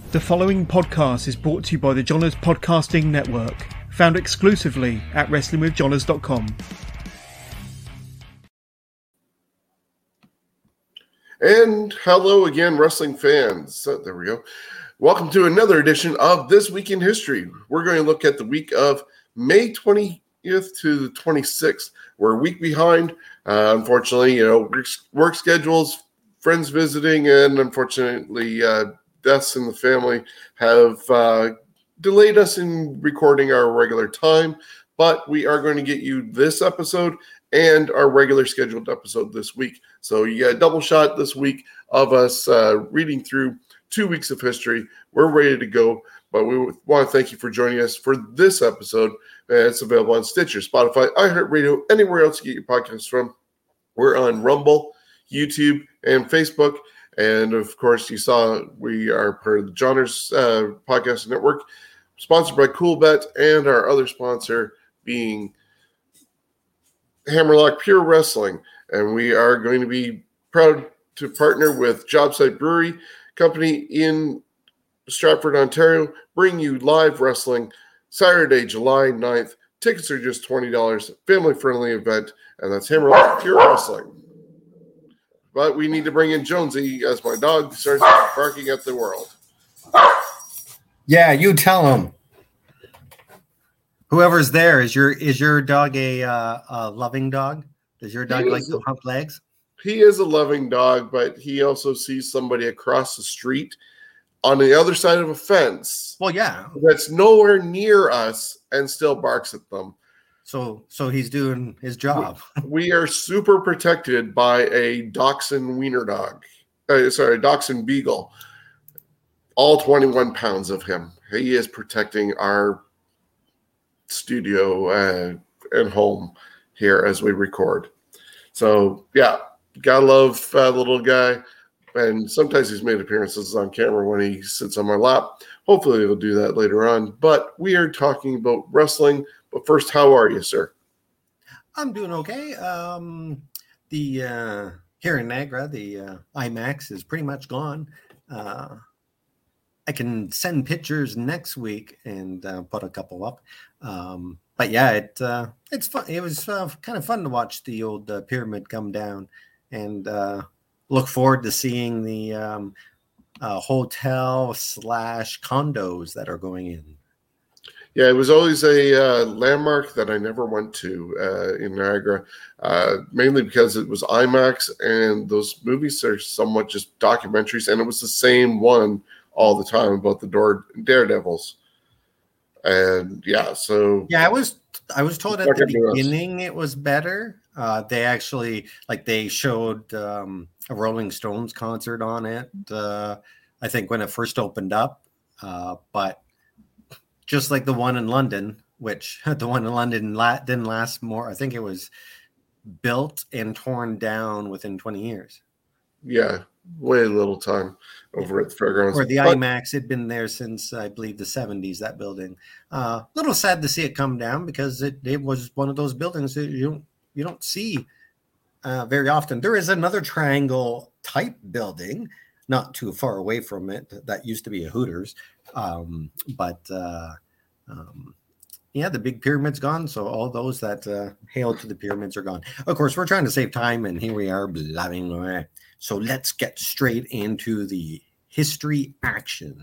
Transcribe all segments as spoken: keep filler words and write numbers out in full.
The following podcast is brought to you by the Johners Podcasting Network, found exclusively at wrestling with johners dot com. And hello again, wrestling fans. So, there we go. Welcome to another edition of This Week in History. We're going to look at the week of May twentieth to the twenty-sixth. We're a week behind. Uh, unfortunately, you know, work schedules, friends visiting, and unfortunately, uh, deaths in the family have uh, delayed us in recording our regular time, but we are going to get you this episode and our regular scheduled episode this week. So you got a double shot this week of us uh, reading through two weeks of history. We're ready to go, but we want to thank you for joining us for this episode. Uh, it's available on Stitcher, Spotify, iHeartRadio, anywhere else you get your podcasts from. We're on Rumble, YouTube, and Facebook. And, of course, you saw we are part of the Johners uh, Podcast Network, sponsored by CoolBet, and our other sponsor being Hammerlock Pure Wrestling. And we are going to be proud to partner with Jobsite Brewery Company in Stratford, Ontario, bring you live wrestling Saturday, July ninth. Tickets are just twenty dollars, family-friendly event, and that's Hammerlock Pure Wrestling. But we need to bring in Jonesy as my dog starts barking at the world. Yeah, you tell him. Whoever's there, is your is your dog a, uh, a loving dog? Does your dog like to hump legs? He is a loving dog, but he also sees somebody across the street on the other side of a fence. Well, yeah. That's nowhere near us and still barks at them. So so he's doing his job. We are super protected by a Dachshund wiener dog. Uh, sorry, a Dachshund beagle. All twenty-one pounds of him. He is protecting our studio uh, and home here as we record. So, yeah, gotta love uh, little guy. And sometimes he's made appearances on camera when he sits on my lap. Hopefully he'll do that later on. But we are talking about wrestling. But first, how are you, sir? I'm doing okay. Um, the uh, here in Niagara, the uh, IMAX is pretty much gone. Uh, I can send pictures next week and uh, put a couple up. Um, but yeah, it uh, it's fun. It was uh, kind of fun to watch the old uh, pyramid come down, and uh, look forward to seeing the um, uh, hotel slash condos that are going in. Yeah, it was always a uh, landmark that I never went to uh, in Niagara, uh, mainly because it was IMAX, and those movies are somewhat just documentaries, and it was the same one all the time about the Dare- Daredevils. And yeah, so yeah, I was I was told at the beginning it was better. Uh, they actually like they showed um, a Rolling Stones concert on it. Uh, I think when it first opened up, uh, but. Just like the one in London, which the one in London la- didn't last more. I think it was built and torn down within twenty years. Yeah, way little time over at the fairgrounds. Or the but, IMAX had been there since, I believe, the seventies, that building. A uh, little sad to see it come down because it, it was one of those buildings that you don't, you don't see uh, very often. There is another triangle type building not too far away from it that used to be a Hooters. Um, but uh, um, yeah, the big pyramid's gone. So all those that uh, hail to the pyramids are gone. Of course, we're trying to save time, and here we are blabbing away. So let's get straight into the history action.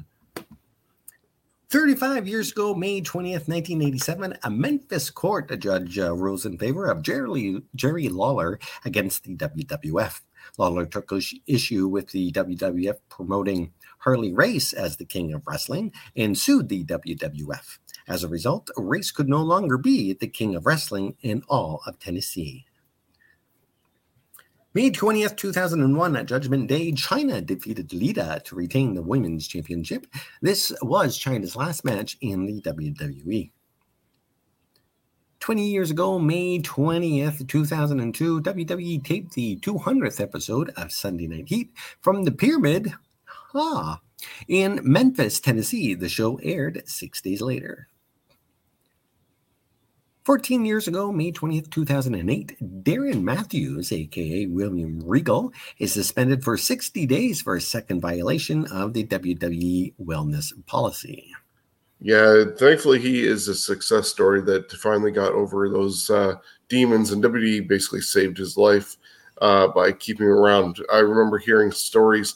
thirty-five years ago, May twentieth, nineteen eighty-seven, a Memphis court judge uh, rules in favor of Jerry, Jerry Lawler against the W W F. Lawler took issue with the W W F promoting Harley Race as the king of wrestling and sued the W W F. As a result, Race could no longer be the king of wrestling in all of Tennessee. May twentieth, two thousand one, at Judgment Day, China defeated Lita to retain the women's championship. This was China's last match in the W W E. twenty years ago, May twentieth, two thousand two, W W E taped the two hundredth episode of Sunday Night Heat from the Pyramid ah, in Memphis, Tennessee. The show aired six days later. fourteen years ago, May twentieth, two thousand eight, Darren Matthews, a k a. William Regal, is suspended for sixty days for a second violation of the W W E wellness policy. Yeah, thankfully he is a success story that finally got over those uh, demons, and W W E basically saved his life uh, by keeping him around. I remember hearing stories.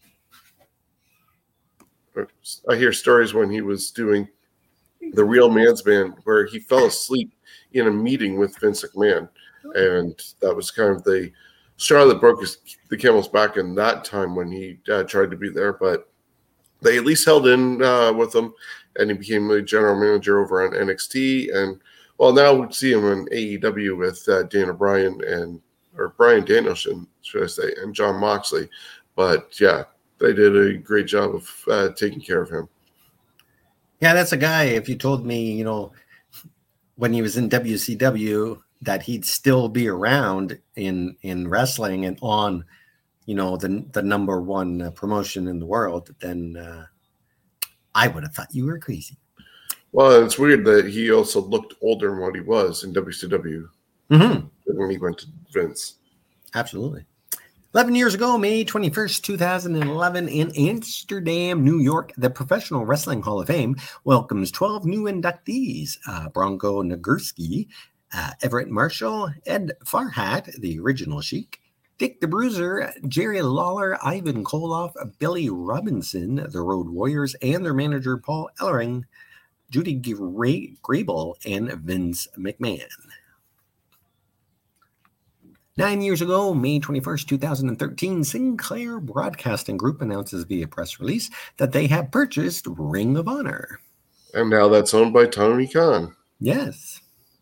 I hear stories when he was doing the Real Man's Band where he fell asleep in a meeting with Vince McMahon, and that was kind of the straw that broke his, the camel's back in that time when he uh, tried to be there. But they at least held in uh, with him, and he became the general manager over on N X T. And well, now we see him in A E W with uh, Dana Bryan and or Bryan Danielson, should I say, and Jon Moxley. But yeah, they did a great job of uh, taking care of him. Yeah, that's a guy. If you told me, you know, when he was in W C W, that he'd still be around in in wrestling and on, you know, the the number one uh, promotion in the world, then uh, I would have thought you were crazy. Well, it's weird that he also looked older than what he was in W C W mm-hmm. when he went to Vince. Absolutely. eleven years ago, May twenty-first, two thousand eleven, in Amsterdam, New York, the Professional Wrestling Hall of Fame welcomes twelve new inductees. Uh, Bronco Nagurski, uh, Everett Marshall, Ed Farhat, the original Sheik, Dick the Bruiser, Jerry Lawler, Ivan Koloff, Billy Robinson, the Road Warriors, and their manager Paul Ellering, Judy Grable, and Vince McMahon. Nine years ago, May twenty-first, two thousand thirteen, Sinclair Broadcasting Group announces via press release that they have purchased Ring of Honor. And now that's owned by Tony Khan. Yes.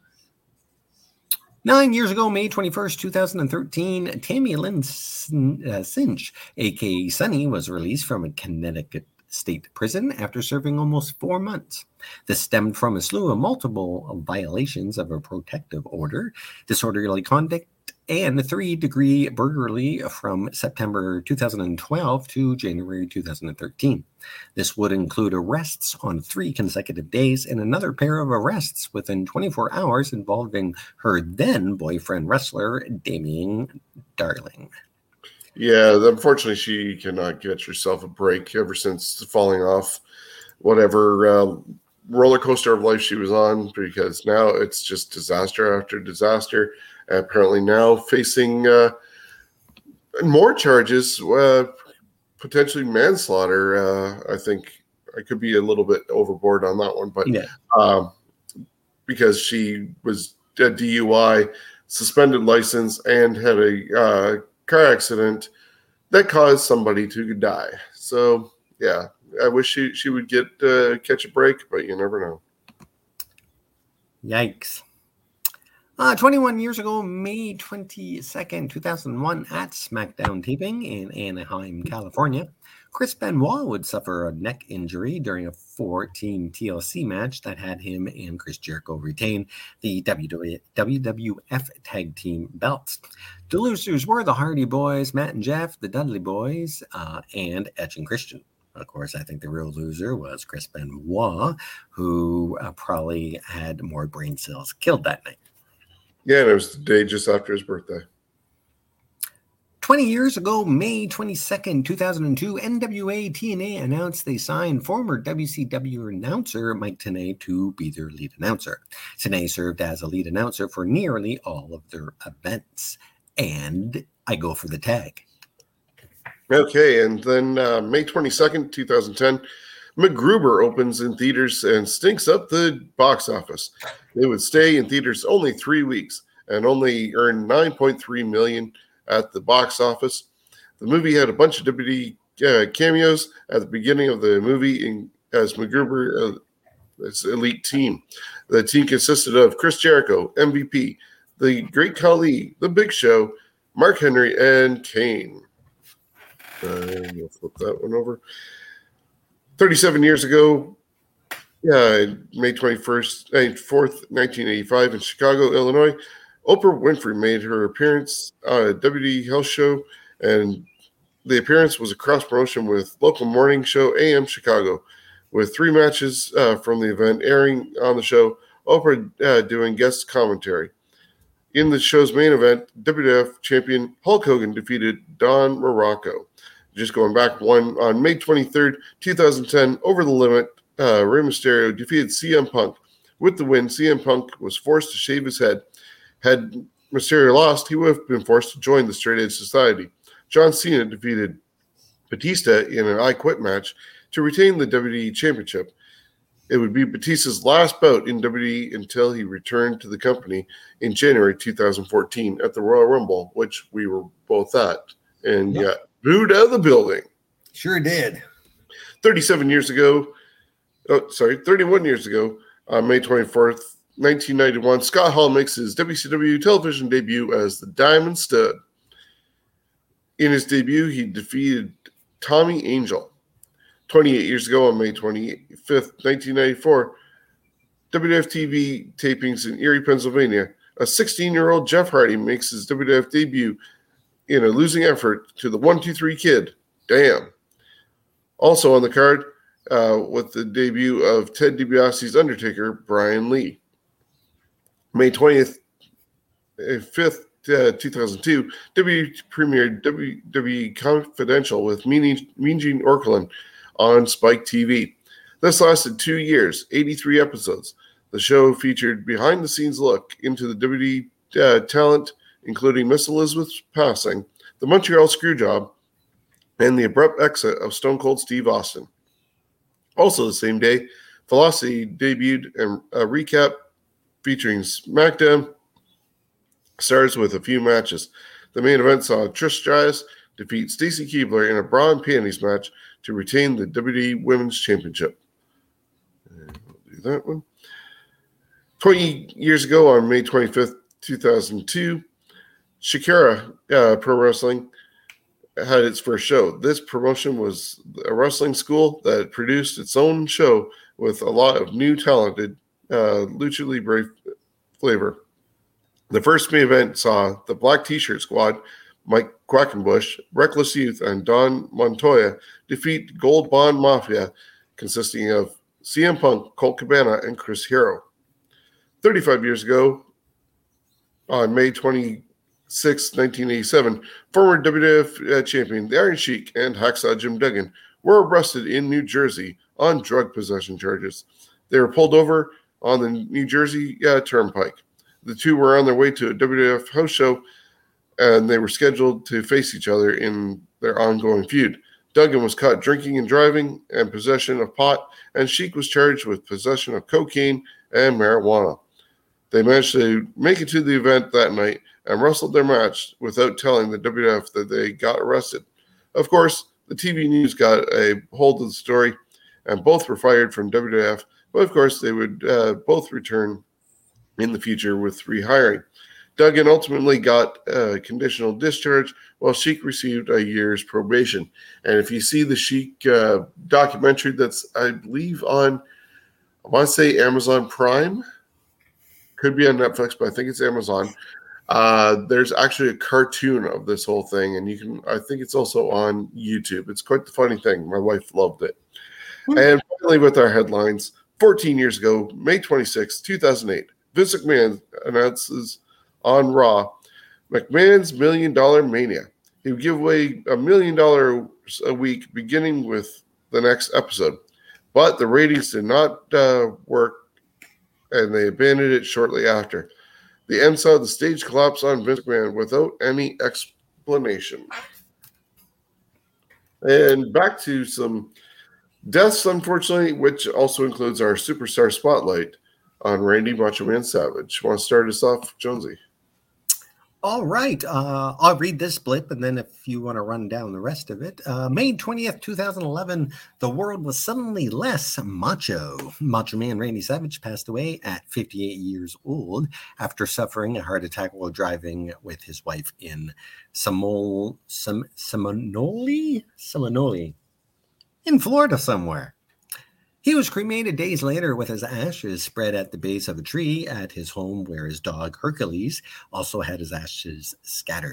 Nine years ago, May twenty-first, two thousand thirteen, Tammy Lynn Cinch, a k a. Sunny, was released from a Connecticut state prison after serving almost four months. This stemmed from a slew of multiple violations of a protective order, disorderly conduct, and three-degree burglary from September two thousand twelve to January two thousand thirteen. This would include arrests on three consecutive days and another pair of arrests within twenty-four hours involving her then-boyfriend wrestler, Damien Darling. Yeah, unfortunately, she cannot get herself a break ever since falling off whatever uh, roller coaster of life she was on, because now it's just disaster after disaster. Apparently now facing uh, more charges, uh, potentially manslaughter. Uh, I think I could be a little bit overboard on that one, but yeah. um, because she was a D U I, suspended license, and had a uh, car accident that caused somebody to die. So yeah, I wish she, she would get uh, catch a break, but you never know. Yikes. Uh, twenty-one years ago, May twenty-second, two thousand one, at SmackDown taping in Anaheim, California, Chris Benoit would suffer a neck injury during a four-team T L C match that had him and Chris Jericho retain the W W F Tag Team belts. The losers were the Hardy Boys, Matt and Jeff, the Dudley Boys, uh, and Edge and Christian. Of course, I think the real loser was Chris Benoit, who uh, probably had more brain cells killed that night. Yeah, and it was the day just after his birthday. twenty years ago, May twenty-second, two thousand two, N W A T N A announced they signed former W C W announcer Mike Tenay to be their lead announcer. Tenay served as a lead announcer for nearly all of their events. And I go for the tag. Okay, and then uh, May twenty-second, two thousand ten, MacGruber opens in theaters and stinks up the box office. They would stay in theaters only three weeks and only earn nine point three million dollars at the box office. The movie had a bunch of W W E uh, cameos at the beginning of the movie in, as MacGruber, uh, its elite team. The team consisted of Chris Jericho, M V P, the Great Khali, The Big Show, Mark Henry, and Kane. Uh, we'll flip that one over. thirty-seven years ago, yeah, May twenty-first, fourth, nineteen eighty-five, in Chicago, Illinois, Oprah Winfrey made her appearance on a W W E Health show, and the appearance was a cross promotion with local morning show A M Chicago. With three matches uh, from the event airing on the show, Oprah uh, doing guest commentary. In the show's main event, W W F champion Hulk Hogan defeated Don Muraco. Just going back one on May twenty-third, twenty ten, over the limit, uh, Rey Mysterio defeated C M Punk. With the win, C M Punk was forced to shave his head. Had Mysterio lost, he would have been forced to join the Straight Edge Society. John Cena defeated Batista in an I Quit match to retain the W W E Championship. It would be Batista's last bout in W W E until he returned to the company in January twenty fourteen at the Royal Rumble, which we were both at, and Yep. got booed out of the building. Sure did. thirty-seven years ago, oh, sorry, thirty-one years ago, on May twenty-fourth, nineteen ninety-one, Scott Hall makes his W C W television debut as the Diamond Stud. In his debut, he defeated Tommy Angel. twenty-eight years ago, on May twenty-fifth, nineteen ninety-four, W W F T V tapings in Erie, Pennsylvania. A sixteen-year-old Jeff Hardy makes his W W F debut in a losing effort to the one two three Kid. Damn. Also on the card, uh, with the debut of Ted DiBiase's Undertaker, Brian Lee. May twentieth, fifth, uh, two thousand two, W W E premiered W W E Confidential with Mean, mean Gene Okerlund on Spike T V. This lasted two years, eighty-three episodes. The show featured behind-the-scenes look into the W W E uh, talent, including Miss Elizabeth's passing, the Montreal Screwjob, and the abrupt exit of Stone Cold Steve Austin. Also the same day, Velocity debuted a recap featuring SmackDown stars with a few matches. The main event saw Trish Stratus defeat Stacy Keibler in a bra and panties match to retain the W W E Women's Championship. And we'll do that one. twenty years ago, on May twenty-fifth, two thousand two, Shakira uh, Pro Wrestling had its first show. This promotion was a wrestling school that produced its own show with a lot of new talented uh, Lucha Libre flavor. The first main event saw the Black T-Shirt Squad, Mike Quackenbush, Reckless Youth, and Don Montoya defeat Gold Bond Mafia, consisting of C M Punk, Colt Cabana, and Chris Hero. thirty-five years ago, on May twenty-sixth, nineteen eighty-seven, former W W F uh, champion the Iron Sheik and Hacksaw Jim Duggan were arrested in New Jersey on drug possession charges. They were pulled over on the New Jersey uh, Turnpike. The two were on their way to a W W F house show, and they were scheduled to face each other in their ongoing feud. Duggan was caught drinking and driving and possession of pot, and Sheik was charged with possession of cocaine and marijuana. They managed to make it to the event that night and wrestled their match without telling the W W F that they got arrested. Of course, the T V news got a hold of the story, and both were fired from W W F, but of course they would uh, both return in the future with rehiring. Duggan ultimately got a conditional discharge, while Sheik received a year's probation. And if you see the Sheik uh, documentary that's, I believe, on, I want to say Amazon Prime, could be on Netflix, but I think it's Amazon. Uh, there's actually a cartoon of this whole thing, and you can, I think it's also on YouTube. It's quite the funny thing. My wife loved it. Mm-hmm. And finally, with our headlines, fourteen years ago, May twenty-sixth, two thousand eight, Vince McMahon announces on Raw McMahon's Million Dollar Mania. He would give away a million dollars a week beginning with the next episode. But the ratings did not uh, work, and they abandoned it shortly after. The end saw the stage collapse on Vince McMahon without any explanation. And back to some deaths, unfortunately, which also includes our superstar spotlight on Randy Macho Man Savage. Want to start us off, Jonesy? All right. Uh, I'll read this blip, and then if you want to run down the rest of it. Uh, May twentieth, twenty eleven, the world was suddenly less macho. Macho Man Randy Savage passed away at fifty-eight years old after suffering a heart attack while driving with his wife in Semol, Sem, Seminole? Seminole, in Florida somewhere. He was cremated days later with his ashes spread at the base of a tree at his home, where his dog Hercules also had his ashes scattered.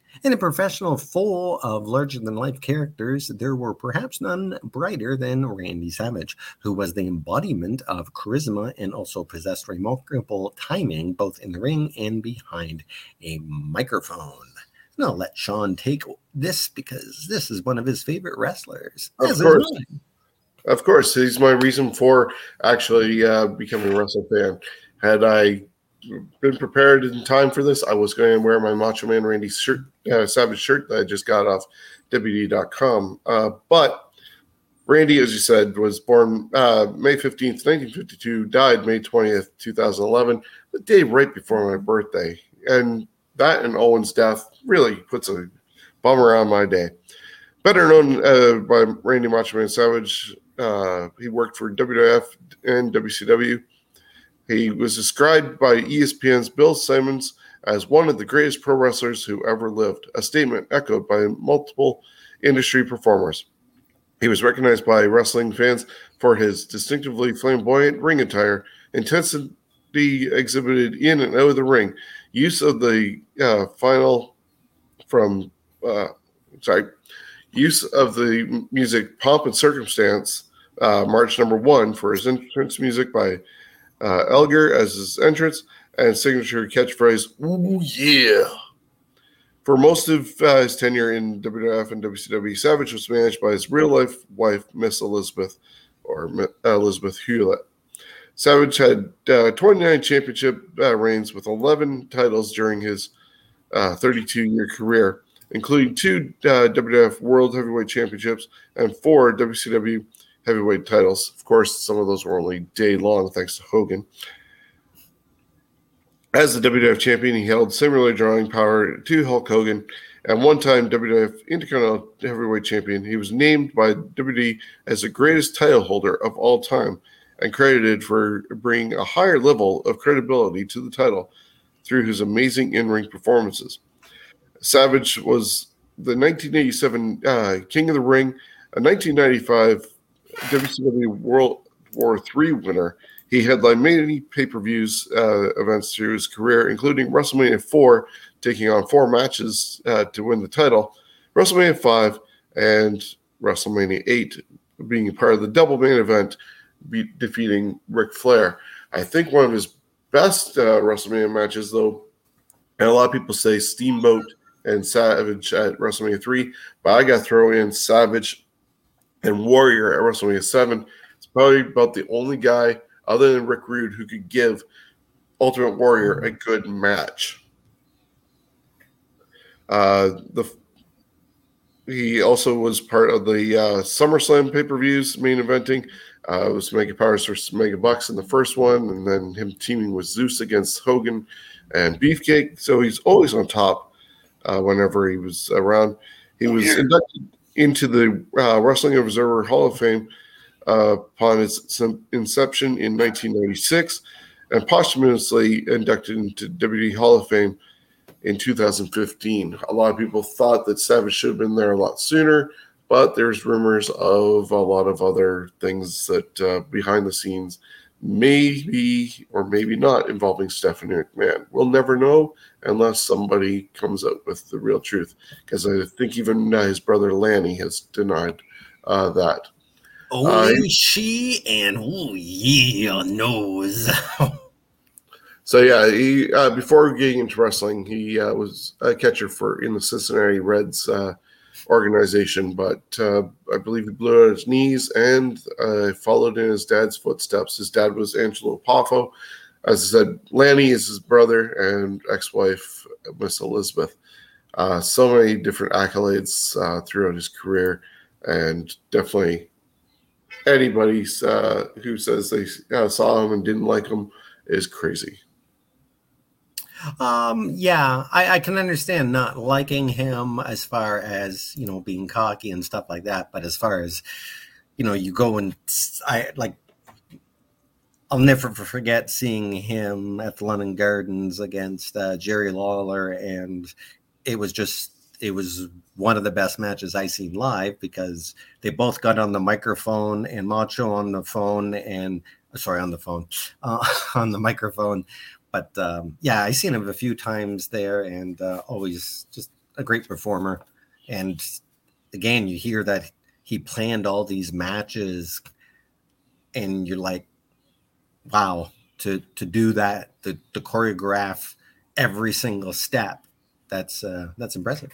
In a professional full of larger-than-life characters, there were perhaps none brighter than Randy Savage, who was the embodiment of charisma and also possessed remarkable timing both in the ring and behind a microphone. Now let Sean take this because this is one of his favorite wrestlers. Of course. Of course. He's my reason for actually uh, becoming a wrestling fan. Had I been prepared in time for this, I was going to wear my Macho Man Randy shirt, uh, Savage shirt that I just got off W D dot com. Uh, but Randy, as you said, was born uh, May fifteenth, nineteen fifty-two, died May twentieth, twenty eleven, the day right before my birthday. And that and Owen's death really puts a bummer on my day. Better known uh, by Randy Macho Man Savage, uh, he worked for W W F and W C W. He was described by E S P N's Bill Simmons as one of the greatest pro wrestlers who ever lived, a statement echoed by multiple industry performers. He was recognized by wrestling fans for his distinctively flamboyant ring attire, intensity exhibited in and out of the ring, use of the uh, final from, uh, sorry, use of the music Pomp and Circumstance, uh, March number one, for his entrance music by uh, Elgar as his entrance, and signature catchphrase, "Ooh, yeah." For most of uh, his tenure in W W F and W C W, Savage was managed by his real-life wife, Miss Elizabeth, or uh, Elizabeth Hewlett. Savage had uh, twenty-nine championship uh, reigns with eleven titles during his uh, thirty-two-year career, including two uh, W W F World Heavyweight Championships and four W C W Heavyweight titles. Of course, some of those were only day-long, thanks to Hogan. As the W W F champion, he held similar drawing power to Hulk Hogan, and one-time W W F Intercontinental Heavyweight Champion. He was named by W W E as the greatest title holder of all time and credited for bringing a higher level of credibility to the title through his amazing in-ring performances. Savage was the nineteen eighty-seven uh, King of the Ring, a nineteen ninety-five W C W World War Three winner. He headlined many pay-per-views uh, events through his career, including WrestleMania four, taking on four matches uh, to win the title, WrestleMania five, and WrestleMania eight, being part of the double main event, be- defeating Ric Flair. I think one of his best uh, WrestleMania matches, though, and a lot of people say Steamboat and Savage at WrestleMania three, but I got to throw in Savage and Warrior at WrestleMania seven. It's probably about the only guy other than Rick Rude who could give Ultimate Warrior a good match. Uh, the He also was part of the uh, SummerSlam pay-per-views main eventing. Uh, it was Mega Powers versus Mega Bucks in the first one, and then him teaming with Zeus against Hogan and Beefcake. So he's always on top uh, whenever he was around. He was inducted into the uh, Wrestling Observer Hall of Fame uh, upon its inception in nineteen ninety-six, and posthumously inducted into W W E Hall of Fame in two thousand fifteen. A lot of people thought that Savage should have been there a lot sooner, but there's rumors of a lot of other things that uh, behind the scenes, maybe or maybe not, involving Stephanie McMahon. We'll never know unless somebody comes up with the real truth, because I think even uh, his brother Lanny has denied uh, that. Only uh, she and oh yeah knows. So yeah, he uh, before getting into wrestling, he uh, was a catcher for in the Cincinnati Reds uh, organization, but uh, I believe he blew out his knees and uh, followed in his dad's footsteps. His dad was Angelo Poffo. As I said, Lanny is his brother and ex-wife, Miss Elizabeth. Uh, so many different accolades uh, throughout his career, and definitely anybody uh, who says they uh, saw him and didn't like him is crazy. Um, yeah, I, I can understand not liking him as far as, you know, being cocky and stuff like that. But as far as, you know, you go and I like, I'll never forget seeing him at the London Gardens against uh, Jerry Lawler. And it was just, it was one of the best matches I seen live, because they both got on the microphone and Macho on the phone and sorry, on the phone, uh, on the microphone. But um, yeah, I seen him a few times there, and uh, always just a great performer. And again, you hear that he planned all these matches, and you're like, wow, to to do that, to, to choreograph every single step, that's uh, that's impressive.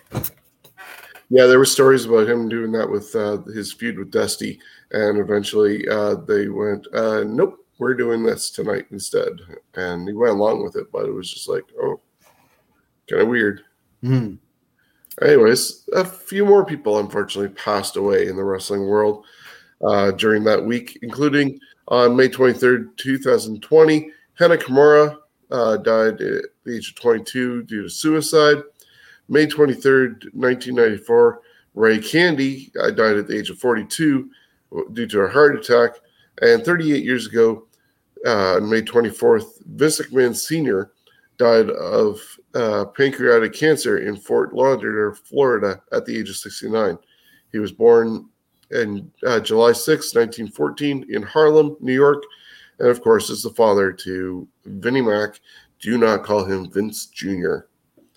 Yeah, there were stories about him doing that with uh, his feud with Dusty, and eventually uh, they went, uh, nope, we're doing this tonight instead. And he went along with it, but it was just like, oh, kind of weird. Mm. Anyways, a few more people unfortunately passed away in the wrestling world uh, during that week, including on May twenty-third, twenty twenty, Hana Kimura uh, died at the age of twenty-two due to suicide. May twenty-third, nineteen ninety-four, Ray Candy uh, died at the age of forty-two due to a heart attack. And thirty-eight years ago, uh, on May twenty-fourth, Vince McMahon Senior died of uh, pancreatic cancer in Fort Lauderdale, Florida, at the age of sixty-nine. He was born on uh, July sixth, nineteen fourteen, in Harlem, New York, and of course is the father to Vinnie Mac. Do not call him Vince Junior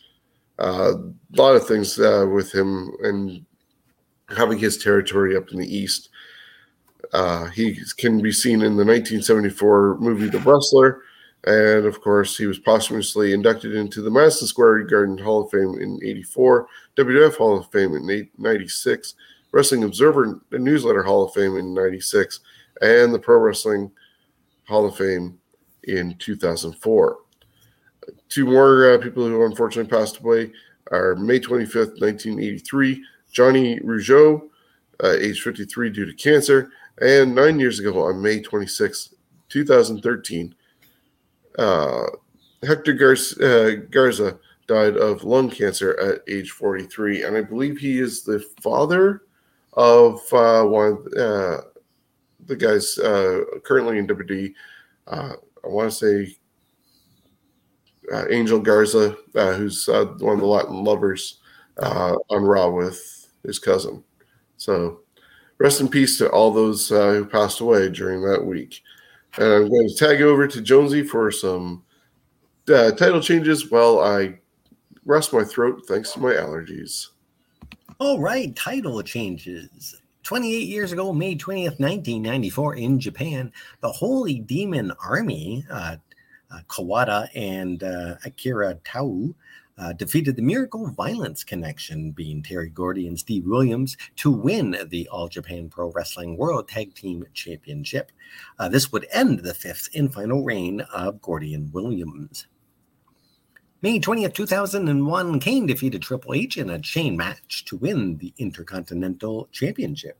Uh, a lot of things uh, with him and having his territory up in the East. Uh, he can be seen in the nineteen seventy-four movie The Wrestler. And, of course, he was posthumously inducted into the Madison Square Garden Hall of Fame in eighty-four, W W F Hall of Fame in ninety-six, Wrestling Observer Newsletter Hall of Fame in ninety-six, and the Pro Wrestling Hall of Fame in two thousand four. Two more uh, people who unfortunately passed away are May twenty-fifth, nineteen eighty-three, Johnny Rougeau, uh, age fifty-three due to cancer, and nine years ago on May twenty-sixth, twenty thirteen, uh, Hector Gar- uh, Garza died of lung cancer at age forty-three, and I believe he is the father of uh, one of uh, the guys uh, currently in W W E. Uh, I want to say Uh, Angel Garza, uh, who's uh, one of the Latin lovers uh, on Raw with his cousin. So rest in peace to all those uh, who passed away during that week. And I'm going to tag over to Jonesy for some uh, title changes while I rest my throat thanks to my allergies. All right, title changes. twenty-eight years ago, May twentieth, nineteen ninety-four, in Japan, the Holy Demon Army, uh, Uh, Kawada and uh, Akira Tau uh, defeated the Miracle Violence Connection, being Terry Gordy and Steve Williams, to win the All Japan Pro Wrestling World Tag Team Championship. Uh, this would end the fifth and final reign of Gordy and Williams. May twentieth, two thousand one, Kane defeated Triple H in a chain match to win the Intercontinental Championship.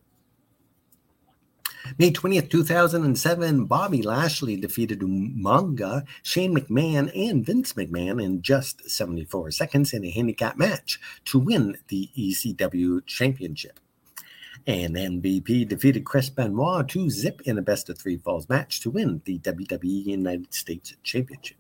May twentieth, two thousand seven, Bobby Lashley defeated Umaga, Shane McMahon, and Vince McMahon in just seventy-four seconds in a handicap match to win the E C W Championship. And M V P defeated Chris Benoit to zip in a best of three falls match to win the W W E United States Championship.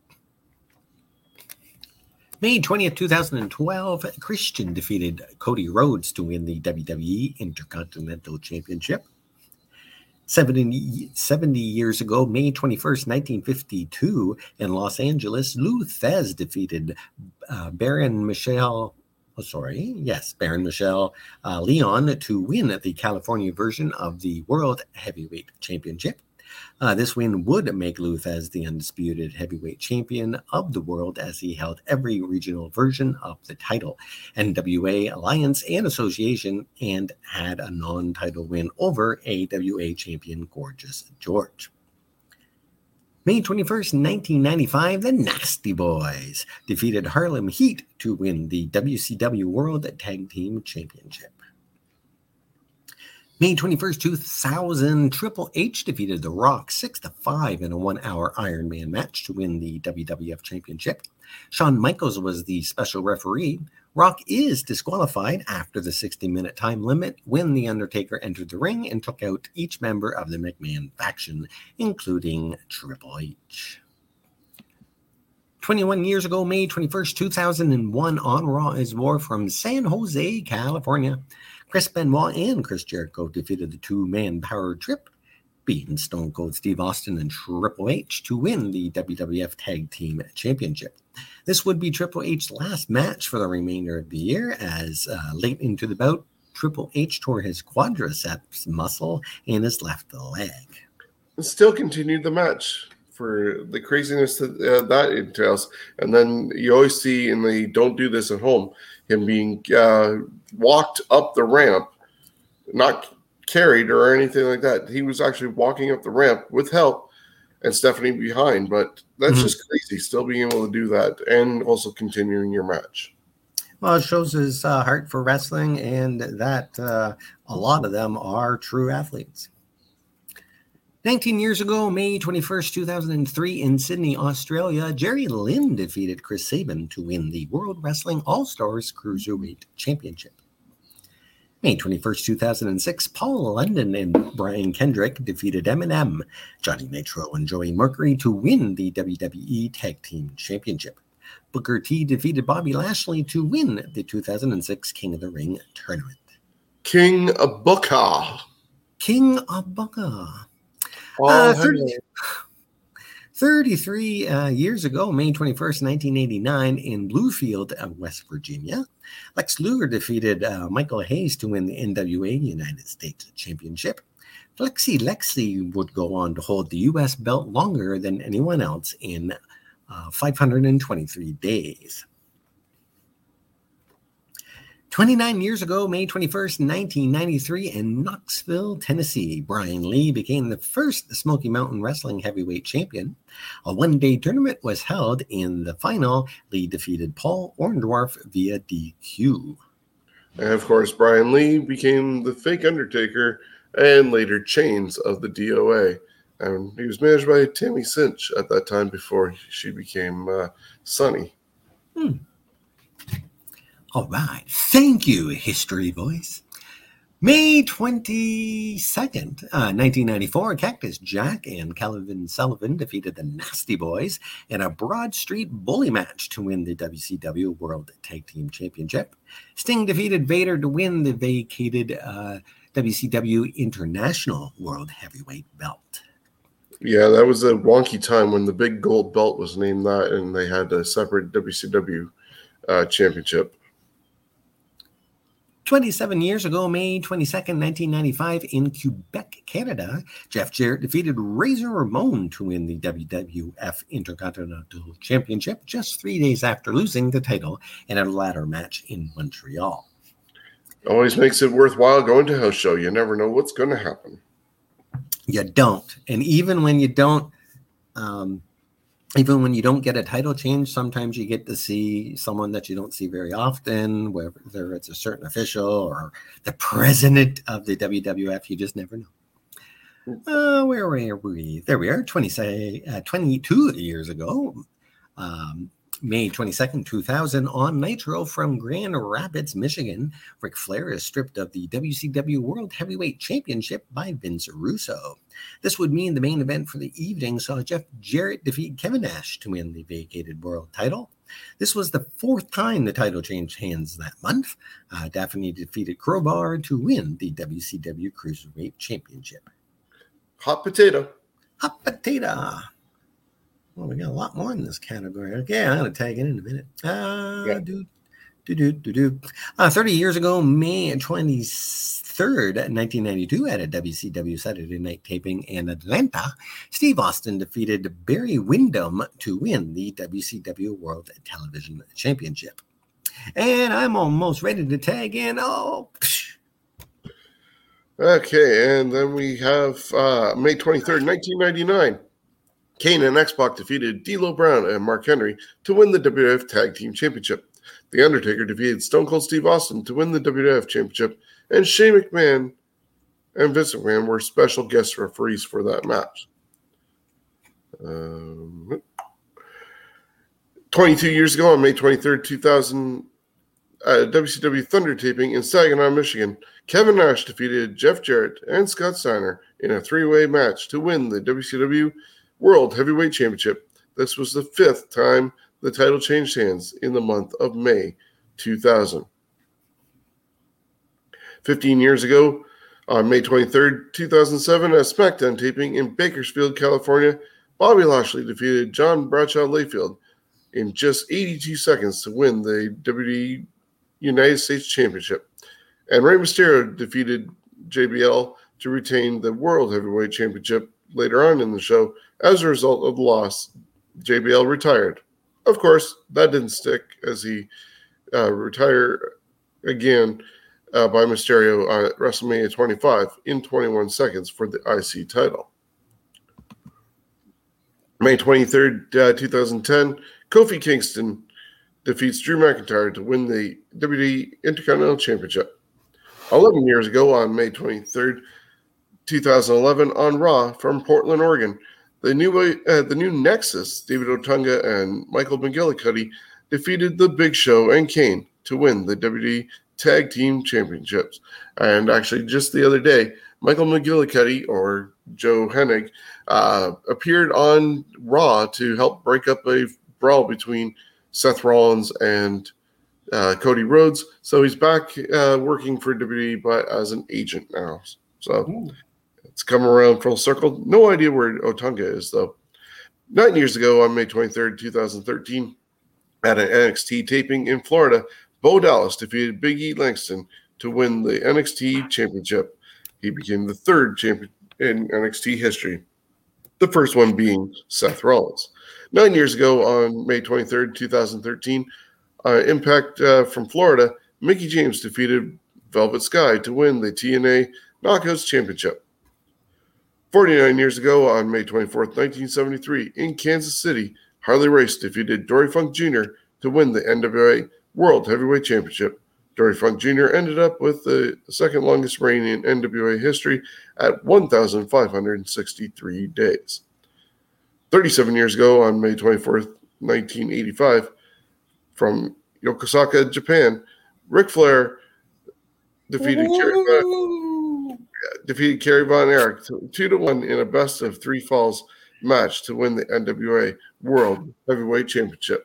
May twentieth, two thousand twelve, Christian defeated Cody Rhodes to win the W W E Intercontinental Championship. seventy, seventy years ago, May twenty-first, nineteen fifty-two, in Los Angeles, Lou Thesz defeated uh, Baron Michel, oh, sorry, yes, Baron Michel uh, Leon to win the California version of the World Heavyweight Championship. Uh, this win would make Lou Thesz the undisputed heavyweight champion of the world, as he held every regional version of the title, N W A Alliance and Association, and had a non-title win over A W A champion Gorgeous George. May twenty-first, nineteen ninety-five, the Nasty Boys defeated Harlem Heat to win the W C W World Tag Team Championship. May twenty-first, two thousand, Triple H defeated The Rock six to five in a one-hour Iron Man match to win the W W F Championship. Shawn Michaels was the special referee. Rock is disqualified after the sixty-minute time limit when The Undertaker entered the ring and took out each member of the McMahon faction, including Triple H. twenty-one years ago, May twenty-first, two thousand one, on Raw is War from San Jose, California, Chris Benoit and Chris Jericho defeated the two-man power trip beating Stone Cold Steve Austin and Triple H to win the W W F Tag Team Championship. This would be Triple H's last match for the remainder of the year, as uh, late into the bout, Triple H tore his quadriceps muscle in his left leg. And still continued the match for the craziness that uh, that entails. And then you always see in the Don't Do This at Home, him being uh, walked up the ramp, not carried or anything like that. He was actually walking up the ramp with help and Stephanie behind, but that's mm-hmm. just crazy, still being able to do that and also continuing your match. Well, it shows his uh, heart for wrestling, and that uh, a lot of them are true athletes. nineteen years ago, May twenty-first, two thousand three, in Sydney, Australia, Jerry Lynn defeated Chris Sabin to win the World Wrestling All-Stars Cruiserweight Championship. May twenty-first, two thousand six, Paul London and Brian Kendrick defeated Eminem, Johnny Nitro, and Joey Mercury to win the W W E Tag Team Championship. Booker T defeated Bobby Lashley to win the two thousand six King of the Ring tournament. King of Booker. King of Booker. Oh, uh, thirty, thirty-three uh, years ago, May twenty-first, nineteen eighty-nine, in Bluefield, uh, West Virginia, Lex Luger defeated uh, Michael Hayes to win the N W A United States Championship. Flexi Lexi would go on to hold the U S belt longer than anyone else in uh, five hundred twenty-three days. twenty-nine years ago, May twenty-first, nineteen ninety-three, in Knoxville, Tennessee, Brian Lee became the first Smoky Mountain Wrestling heavyweight champion. A one-day tournament was held. In the final, Lee defeated Paul Orndorff via D Q. And of course, Brian Lee became the fake Undertaker and later Chains of the D O A. And he was managed by Tammy Cinch at that time before she became uh, Sunny. Hmm. All right. Thank you, History Voice. May twenty-second, uh, nineteen ninety-four, Cactus Jack and Calvin Sullivan defeated the Nasty Boys in a Broad Street bully match to win the W C W World Tag Team Championship. Sting defeated Vader to win the vacated uh, W C W International World Heavyweight Belt. Yeah, that was a wonky time when the big gold belt was named that, and they had a separate W C W uh, championship. twenty-seven years ago, May twenty-second, nineteen ninety-five, in Quebec, Canada, Jeff Jarrett defeated Razor Ramon to win the W W F Intercontinental Championship just three days after losing the title in a ladder match in Montreal. Always makes it worthwhile going to a house show. You never know what's going to happen. You don't. And even when you don't, um, even when you don't get a title change, sometimes you get to see someone that you don't see very often, whether it's a certain official or the president of the W W F. You just never know. Uh, where were we? There we are. twenty, uh, twenty-two years ago, um, May twenty-second, two thousand, on Nitro from Grand Rapids, Michigan, Ric Flair is stripped of the W C W World Heavyweight Championship by Vince Russo. This would mean the main event for the evening saw Jeff Jarrett defeat Kevin Nash to win the vacated world title. This was the fourth time the title changed hands that month. Uh, Daphne defeated Crowbar to win the W C W Cruiserweight Championship. Hot potato. Hot potato. Well, we got a lot more in this category. Okay, I'm going to tag it in a minute. Uh, yeah. do, do, do, do, do. Uh, thirty years ago, May twenty-third, nineteen ninety-two, at a W C W Saturday night taping in Atlanta, Steve Austin defeated Barry Windham to win the W C W World Television Championship. And I'm almost ready to tag in. Oh, psh. Okay, and then we have uh, May twenty-third, nineteen ninety-nine. Kane and X-Pac defeated D'Lo Brown and Mark Henry to win the W W F Tag Team Championship. The Undertaker defeated Stone Cold Steve Austin to win the W W F Championship, and Shane McMahon and Vince McMahon were special guest referees for that match. Um, twenty-two years ago, on May twenty-third, two thousand, uh, W C W Thunder taping in Saginaw, Michigan, Kevin Nash defeated Jeff Jarrett and Scott Steiner in a three-way match to win the W C W World Heavyweight Championship. This was the fifth time the title changed hands in the month of May two thousand. fifteen years ago, On May twenty-third, two thousand seven, at SmackDown taping in Bakersfield, California, Bobby Lashley defeated John Bradshaw Layfield in just eighty-two seconds to win the W W E United States Championship. And Rey Mysterio defeated J B L to retain the World Heavyweight Championship later on in the show. As a result of the loss, J B L retired. Of course, that didn't stick as he uh, retired again uh, by Mysterio at WrestleMania twenty-five in twenty-one seconds for the I C title. May twenty-third, uh, twenty ten, Kofi Kingston defeats Drew McIntyre to win the W W E Intercontinental Championship. eleven years ago, on May twenty-third, twenty eleven, on Raw from Portland, Oregon, the new uh, the new Nexus, David Otunga and Michael McGillicuddy, defeated The Big Show and Kane to win the W W E Tag Team Championships. And actually, just the other day, Michael McGillicuddy, or Joe Hennig, uh, appeared on Raw to help break up a brawl between Seth Rollins and uh, Cody Rhodes. So he's back uh, working for W W E, but as an agent now. So Ooh. It's come around full circle. No idea where Otunga is, though. Nine years ago, on May twenty-third, twenty thirteen, at an N X T taping in Florida, Bo Dallas defeated Big E Langston to win the N X T Championship. He became the third champion in N X T history, the first one being Seth Rollins. Nine years ago, on May twenty-third, twenty thirteen, uh, Impact uh, from Florida, Mickie James defeated Velvet Sky to win the T N A Knockouts Championship. forty-nine years ago, on May twenty-fourth, nineteen seventy-three, in Kansas City, Harley Race defeated Dory Funk Junior to win the N W A World Heavyweight Championship. Dory Funk Junior ended up with the second longest reign in N W A history at one thousand five hundred sixty-three days. thirty-seven years ago, on May twenty-fourth, nineteen eighty-five, from Yokosuka, Japan, Ric Flair defeated Kerry Von, defeated Kerry Von Erich two to one in a best of three falls match to win the N W A World Heavyweight Championship.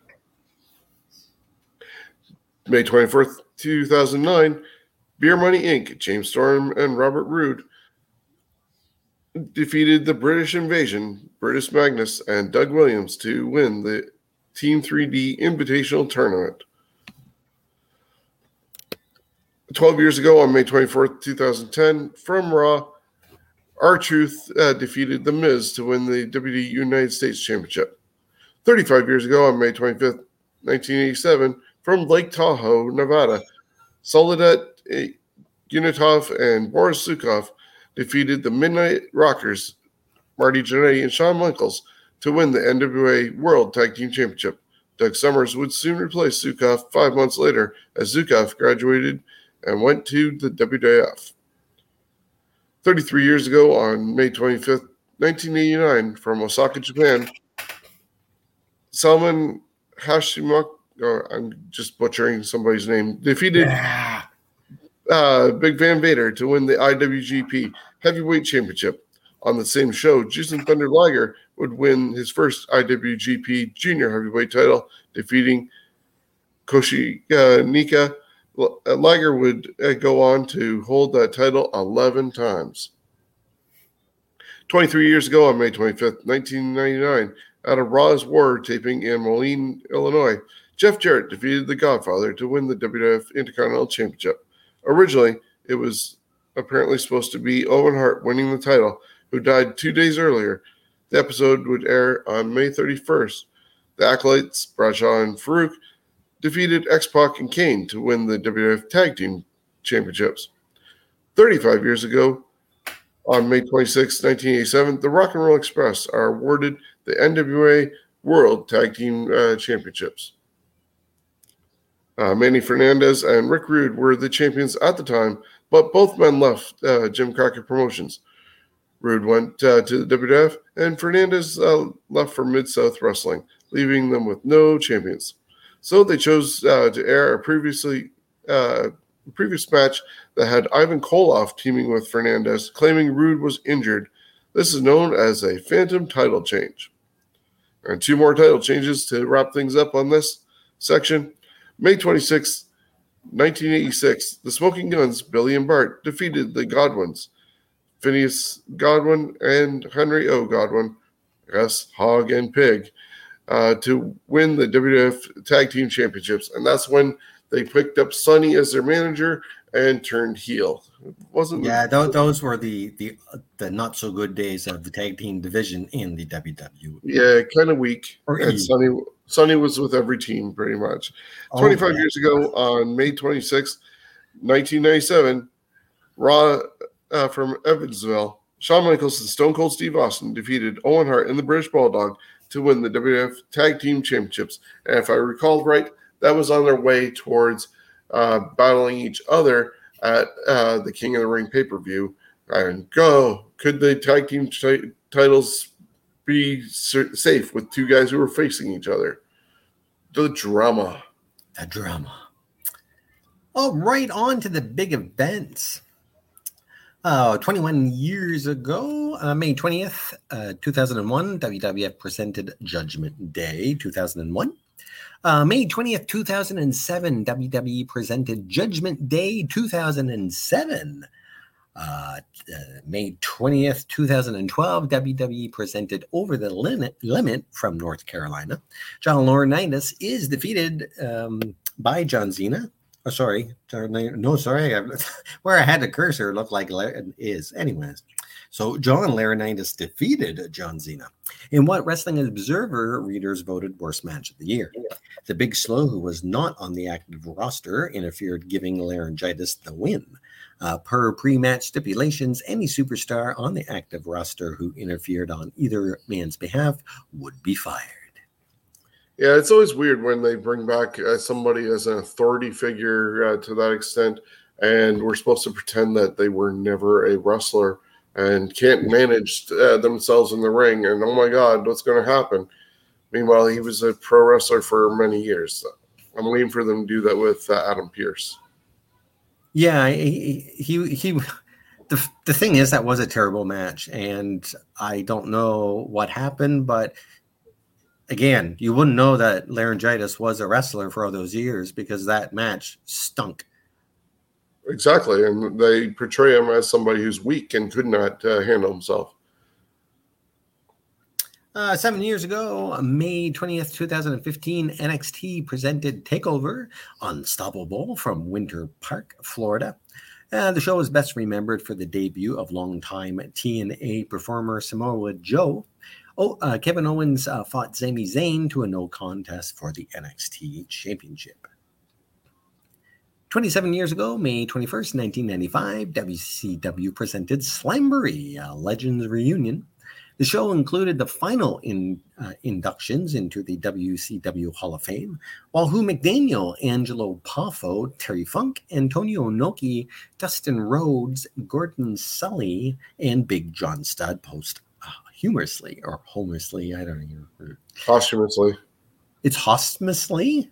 May twenty-fourth, two thousand nine, Beer Money Incorporated, James Storm and Robert Roode defeated the British Invasion, Brutus Magnus, and Doug Williams to win the Team three D Invitational Tournament. twelve years ago, on May twenty-fourth, twenty ten, from Raw, R-Truth uh, defeated The Miz to win the W W E United States Championship. thirty-five years ago, on May twenty-fifth, nineteen eighty-seven, from Lake Tahoe, Nevada, Soledad Unitov and Boris Zukov defeated the Midnight Rockers, Marty Jannetty and Shawn Michaels, to win the N W A World Tag Team Championship. Doug Summers would soon replace Zukov five months later as Zukov graduated and went to the W W F. thirty-three years ago, on May twenty-fifth, nineteen eighty-nine, from Osaka, Japan, Salman Hashimoto, or I'm just butchering somebody's name, defeated yeah. uh, Big Van Vader to win the I W G P Heavyweight Championship. On the same show, Jushin Thunder Liger would win his first I W G P Junior Heavyweight title, defeating Koshi uh, Nika. Liger would uh, go on to hold that title eleven times. twenty-three years ago, on May twenty-fifth, nineteen ninety-nine, at a Raw's War taping in Moline, Illinois, Jeff Jarrett defeated The Godfather to win the W W F Intercontinental Championship. Originally, it was apparently supposed to be Owen Hart winning the title, who died two days earlier. The episode would air on May thirty-first. The Acolytes, Bradshaw and Farouk, defeated X-Pac and Kane to win the W W F Tag Team Championships. thirty-five years ago, on May twenty-sixth, nineteen eighty-seven, the Rock and Roll Express are awarded the N W A World Tag Team uh, Championships. Uh, Manny Fernandez and Rick Rude were the champions at the time, but both men left uh, Jim Crockett Promotions. Rude went uh, to the W W F, and Fernandez uh, left for Mid-South Wrestling, leaving them with no champions. So they chose uh, to air a previously uh, previous match that had Ivan Koloff teaming with Fernandez, claiming Rude was injured. This is known as a phantom title change. And two more title changes to wrap things up on this section. May twenty-sixth, nineteen eighty-six, the Smoking Guns, Billy and Bart, defeated the Godwins, Phineas Godwin and Henry O. Godwin, yes, Hog and Pig, uh, to win the W W F Tag Team Championships. And that's when they picked up Sonny as their manager and turned heel. It wasn't yeah, those, those were the, the the not so good days of the tag team division in the W W E. Yeah, kind of weak. Or and E. Sonny, Sonny was with every team pretty much. Oh, twenty-five yeah. years ago, on May twenty-sixth, nineteen ninety-seven, Raw uh, from Evansville, Shawn Michaels and Stone Cold Steve Austin defeated Owen Hart and the British Bulldog to win the W W F Tag Team Championships. And if I recall right, that was on their way towards uh, battling each other at uh, the King of the Ring pay-per-view. And go, could the tag team t- titles be s- safe with two guys who were facing each other? The drama. The drama. Oh, right on to the big events. Uh, twenty-one years ago, uh, May twentieth, uh, two thousand one, W W F presented Judgment Day two thousand one. Uh, May twentieth, two thousand seven, W W E presented Judgment Day two thousand seven. Uh, uh, May twentieth, two thousand twelve, W W E presented Over the Limit, Limit from North Carolina. John Laurinaitis is defeated um, by John Cena. Oh, sorry. No, sorry. Where I had the cursor looked like it is. Anyways, so John Laurinaitis defeated John Cena in what Wrestling Observer readers voted worst match of the year. The Big Slow, who was not on the active roster, interfered, giving Laryngitis the win. Uh, per pre-match stipulations, any superstar on the active roster who interfered on either man's behalf would be fired. Yeah, it's always weird when they bring back uh, somebody as an authority figure uh, to that extent, and we're supposed to pretend that they were never a wrestler and can't manage uh, themselves in the ring. And oh my God, what's going to happen? Meanwhile, he was a pro wrestler for many years. I'm waiting for them to do that with uh, Adam Pearce. Yeah, he, he he the the thing is that was a terrible match, and I don't know what happened, but again, you wouldn't know that Laryngitis was a wrestler for all those years because that match stunk. Exactly, and they portray him as somebody who's weak and could not uh, handle himself. Uh, seven years ago, May twentieth, twenty fifteen, N X T presented TakeOver Unstoppable from Winter Park, Florida. Uh, the show is best remembered for the debut of longtime T N A performer Samoa Joe. Oh, uh, Kevin Owens uh, fought Sami Zayn to a no contest for the N X T Championship. twenty-seven years ago, May twenty-first, nineteen ninety-five, W C W presented Slamboree, a Legends Reunion. The show included the final in, uh, inductions into the W C W Hall of Fame, while Hugh McDaniel, Angelo Poffo, Terry Funk, Antonio Inoki, Dustin Rhodes, Gordon Sully, and Big John Studd post uh, humorously or homously, I don't know. Posthumously. It's posthumously?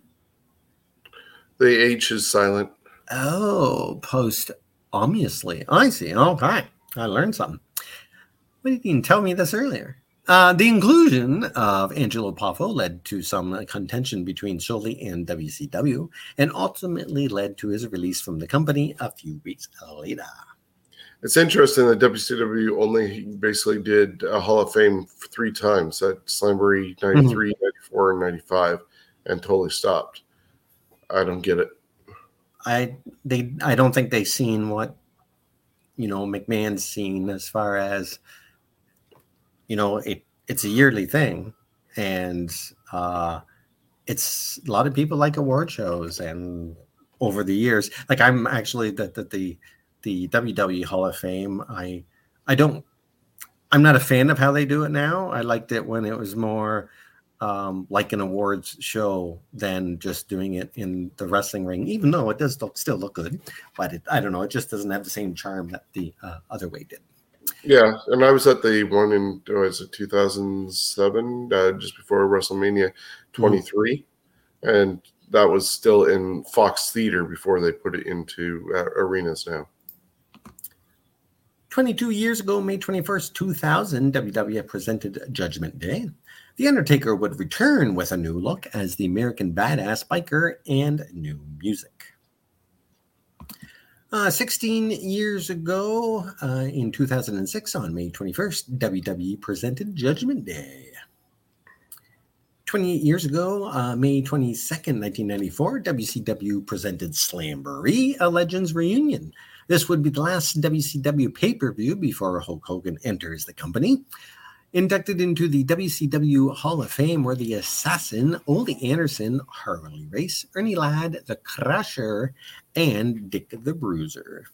The H is silent. Oh, posthumously. I see. Okay. I learned something. Why didn't you tell me this earlier? Uh, the inclusion of Angelo Poffo led to some contention between Soli and W C W and ultimately led to his release from the company a few weeks later. It's interesting that W C W only basically did a Hall of Fame three times, at Slamboree ninety-three, mm-hmm. ninety-four, and ninety-five, and totally stopped. I don't get it. I they I don't think they've seen what, you know, McMahon's seen as far as, you know, it it's a yearly thing, and uh, it's a lot of people like award shows. And over the years, like I'm actually the the the, the W W E Hall of Fame. I I don't I'm not a fan of how they do it now. I liked it when it was more um, like an awards show than just doing it in the wrestling ring. Even though it does look, still look good, but it, I don't know. It just doesn't have the same charm that the uh, other way did. Yeah, and I was at the one in oh, was it two thousand seven, uh, just before WrestleMania twenty-three, mm-hmm. and that was still in Fox Theater before they put it into uh, arenas now. twenty-two years ago, May twenty-first, two thousand, W W F presented Judgment Day. The Undertaker would return with a new look as the American Badass Biker and new music. Uh, sixteen years ago, uh, in two thousand six, on May twenty-first, W W E presented Judgment Day. twenty-eight years ago, uh, May twenty-second, nineteen ninety-four, W C W presented Slamboree, a Legends reunion. This would be the last W C W pay-per-view before Hulk Hogan enters the company. Inducted into the W C W Hall of Fame were the Assassin, Ole Anderson, Harley Race, Ernie Ladd, The Crusher, and Dick the Bruiser.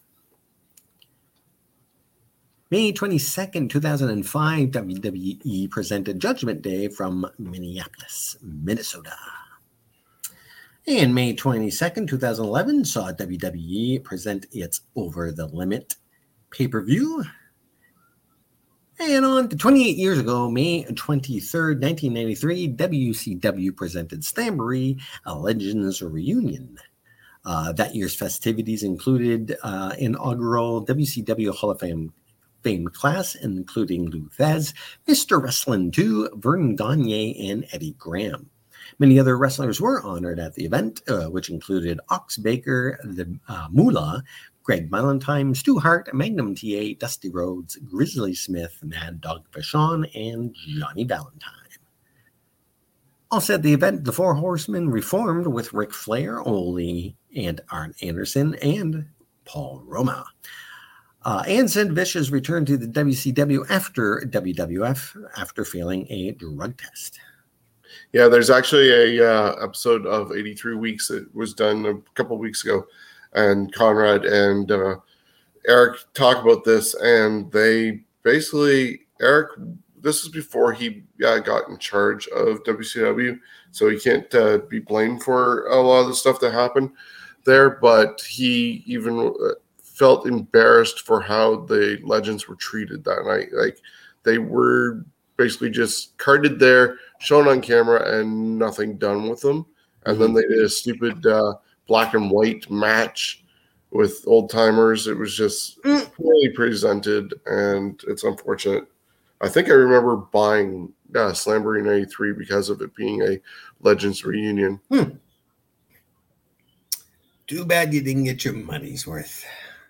May twenty-second, two thousand five, W W E presented Judgment Day from Minneapolis, Minnesota. And May twenty-second, two thousand eleven, saw W W E present its Over the Limit pay-per-view. And on to twenty-eight years ago, May twenty-third, nineteen ninety-three, W C W presented Slamboree, a Legends reunion. Uh, that year's festivities included uh, inaugural W C W Hall of Fame Fame class, including Lou Thesz, Mister Wrestling two, Vern Gagne, and Eddie Graham. Many other wrestlers were honored at the event, uh, which included Ox Baker, the uh, Moolah, Greg Valentine, Stu Hart, Magnum T A, Dusty Rhodes, Grizzly Smith, Mad Dog Vachon, and Johnny Valentine. Also at the event, the Four Horsemen reformed with Ric Flair, Ole, and Arn Anderson, and Paul Roma. Uh, and Sid Vicious returned to the W C W after W W F after failing a drug test. Yeah, there's actually a uh, episode of eighty-three Weeks that was done a couple weeks ago, and Conrad and uh, Eric talk about this, and they basically, Eric, this is before he uh, got in charge of W C W, so he can't uh, be blamed for a lot of the stuff that happened there, but he even felt embarrassed for how the Legends were treated that night. Like, they were basically just carted there, shown on camera, and nothing done with them. And mm-hmm. then they did a stupid uh, black and white match with old timers. It was just mm. poorly presented, and it's unfortunate. I think I remember buying uh, Slamboree ninety-three because of it being a Legends reunion. Hmm. Too bad you didn't get your money's worth.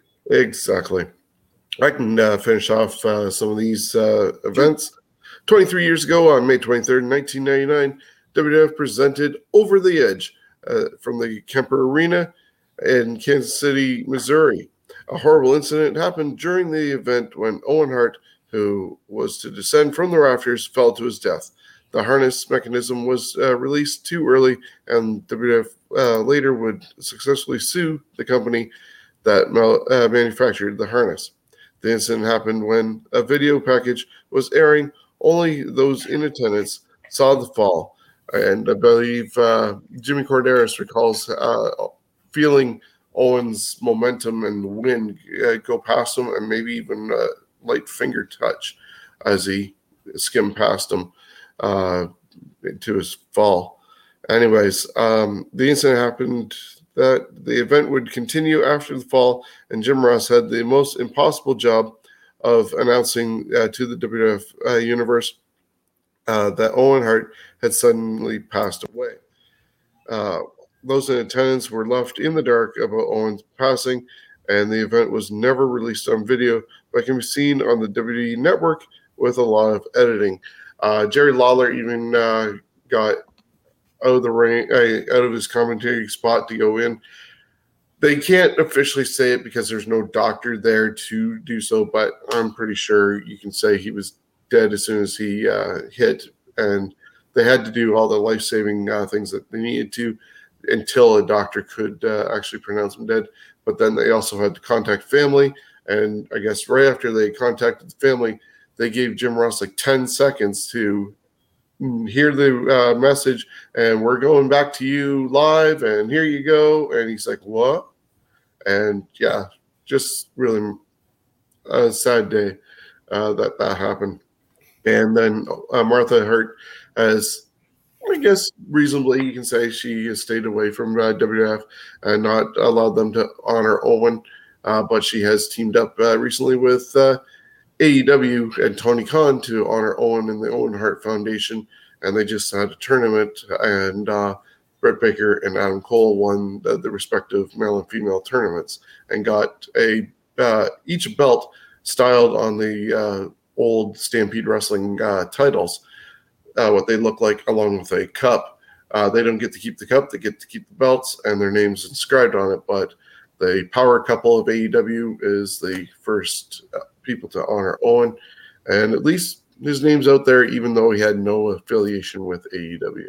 Exactly. I can uh, finish off uh, some of these uh, events. twenty-three years ago, on May twenty-third, nineteen ninety-nine, W W F presented Over the Edge uh, from the Kemper Arena in Kansas City, Missouri. A horrible incident happened during the event when Owen Hart, who was to descend from the rafters, fell to his death. The harness mechanism was uh, released too early, and W W F uh, later would successfully sue the company that uh, manufactured the harness. The incident happened when a video package was airing. Only those in attendance saw the fall, and I believe uh, Jimmy Corderas recalls uh, feeling Owen's momentum and wind uh, go past him, and maybe even a light finger touch as he skimmed past him uh, to his fall. Anyways, um, the incident happened that the event would continue after the fall, and Jim Ross had the most impossible job of announcing uh, to the W W F uh, universe uh, that Owen Hart had suddenly passed away. Uh, those in attendance were left in the dark about Owen's passing, and the event was never released on video, but can be seen on the W W E Network with a lot of editing. Uh, Jerry Lawler even uh, got out of the ring, uh, out of his commentary spot to go in. They can't officially say it because there's no doctor there to do so, but I'm pretty sure you can say he was dead as soon as he uh, hit, and they had to do all the life-saving uh, things that they needed to until a doctor could uh, actually pronounce him dead. But then they also had to contact family, and I guess right after they contacted the family, they gave Jim Ross like ten seconds to hear the uh, message, and we're going back to you live, and here you go. And he's like, what? And yeah, just really a sad day uh, that that happened. And then uh, Martha Hart, as I guess reasonably you can say, she has stayed away from uh, W W F and not allowed them to honor Owen, uh, but she has teamed up uh, recently with uh, A E W and Tony Khan to honor Owen and the Owen Hart Foundation, and they just had a tournament, and uh, Britt Baker and Adam Cole won the, the respective male and female tournaments and got a uh, each belt styled on the uh, old Stampede Wrestling uh, titles, uh, what they look like, along with a cup. Uh, they don't get to keep the cup; they get to keep the belts and their names inscribed on it. But the power couple of A E W is the first uh, people to honor Owen, and at least his name's out there, even though he had no affiliation with A E W.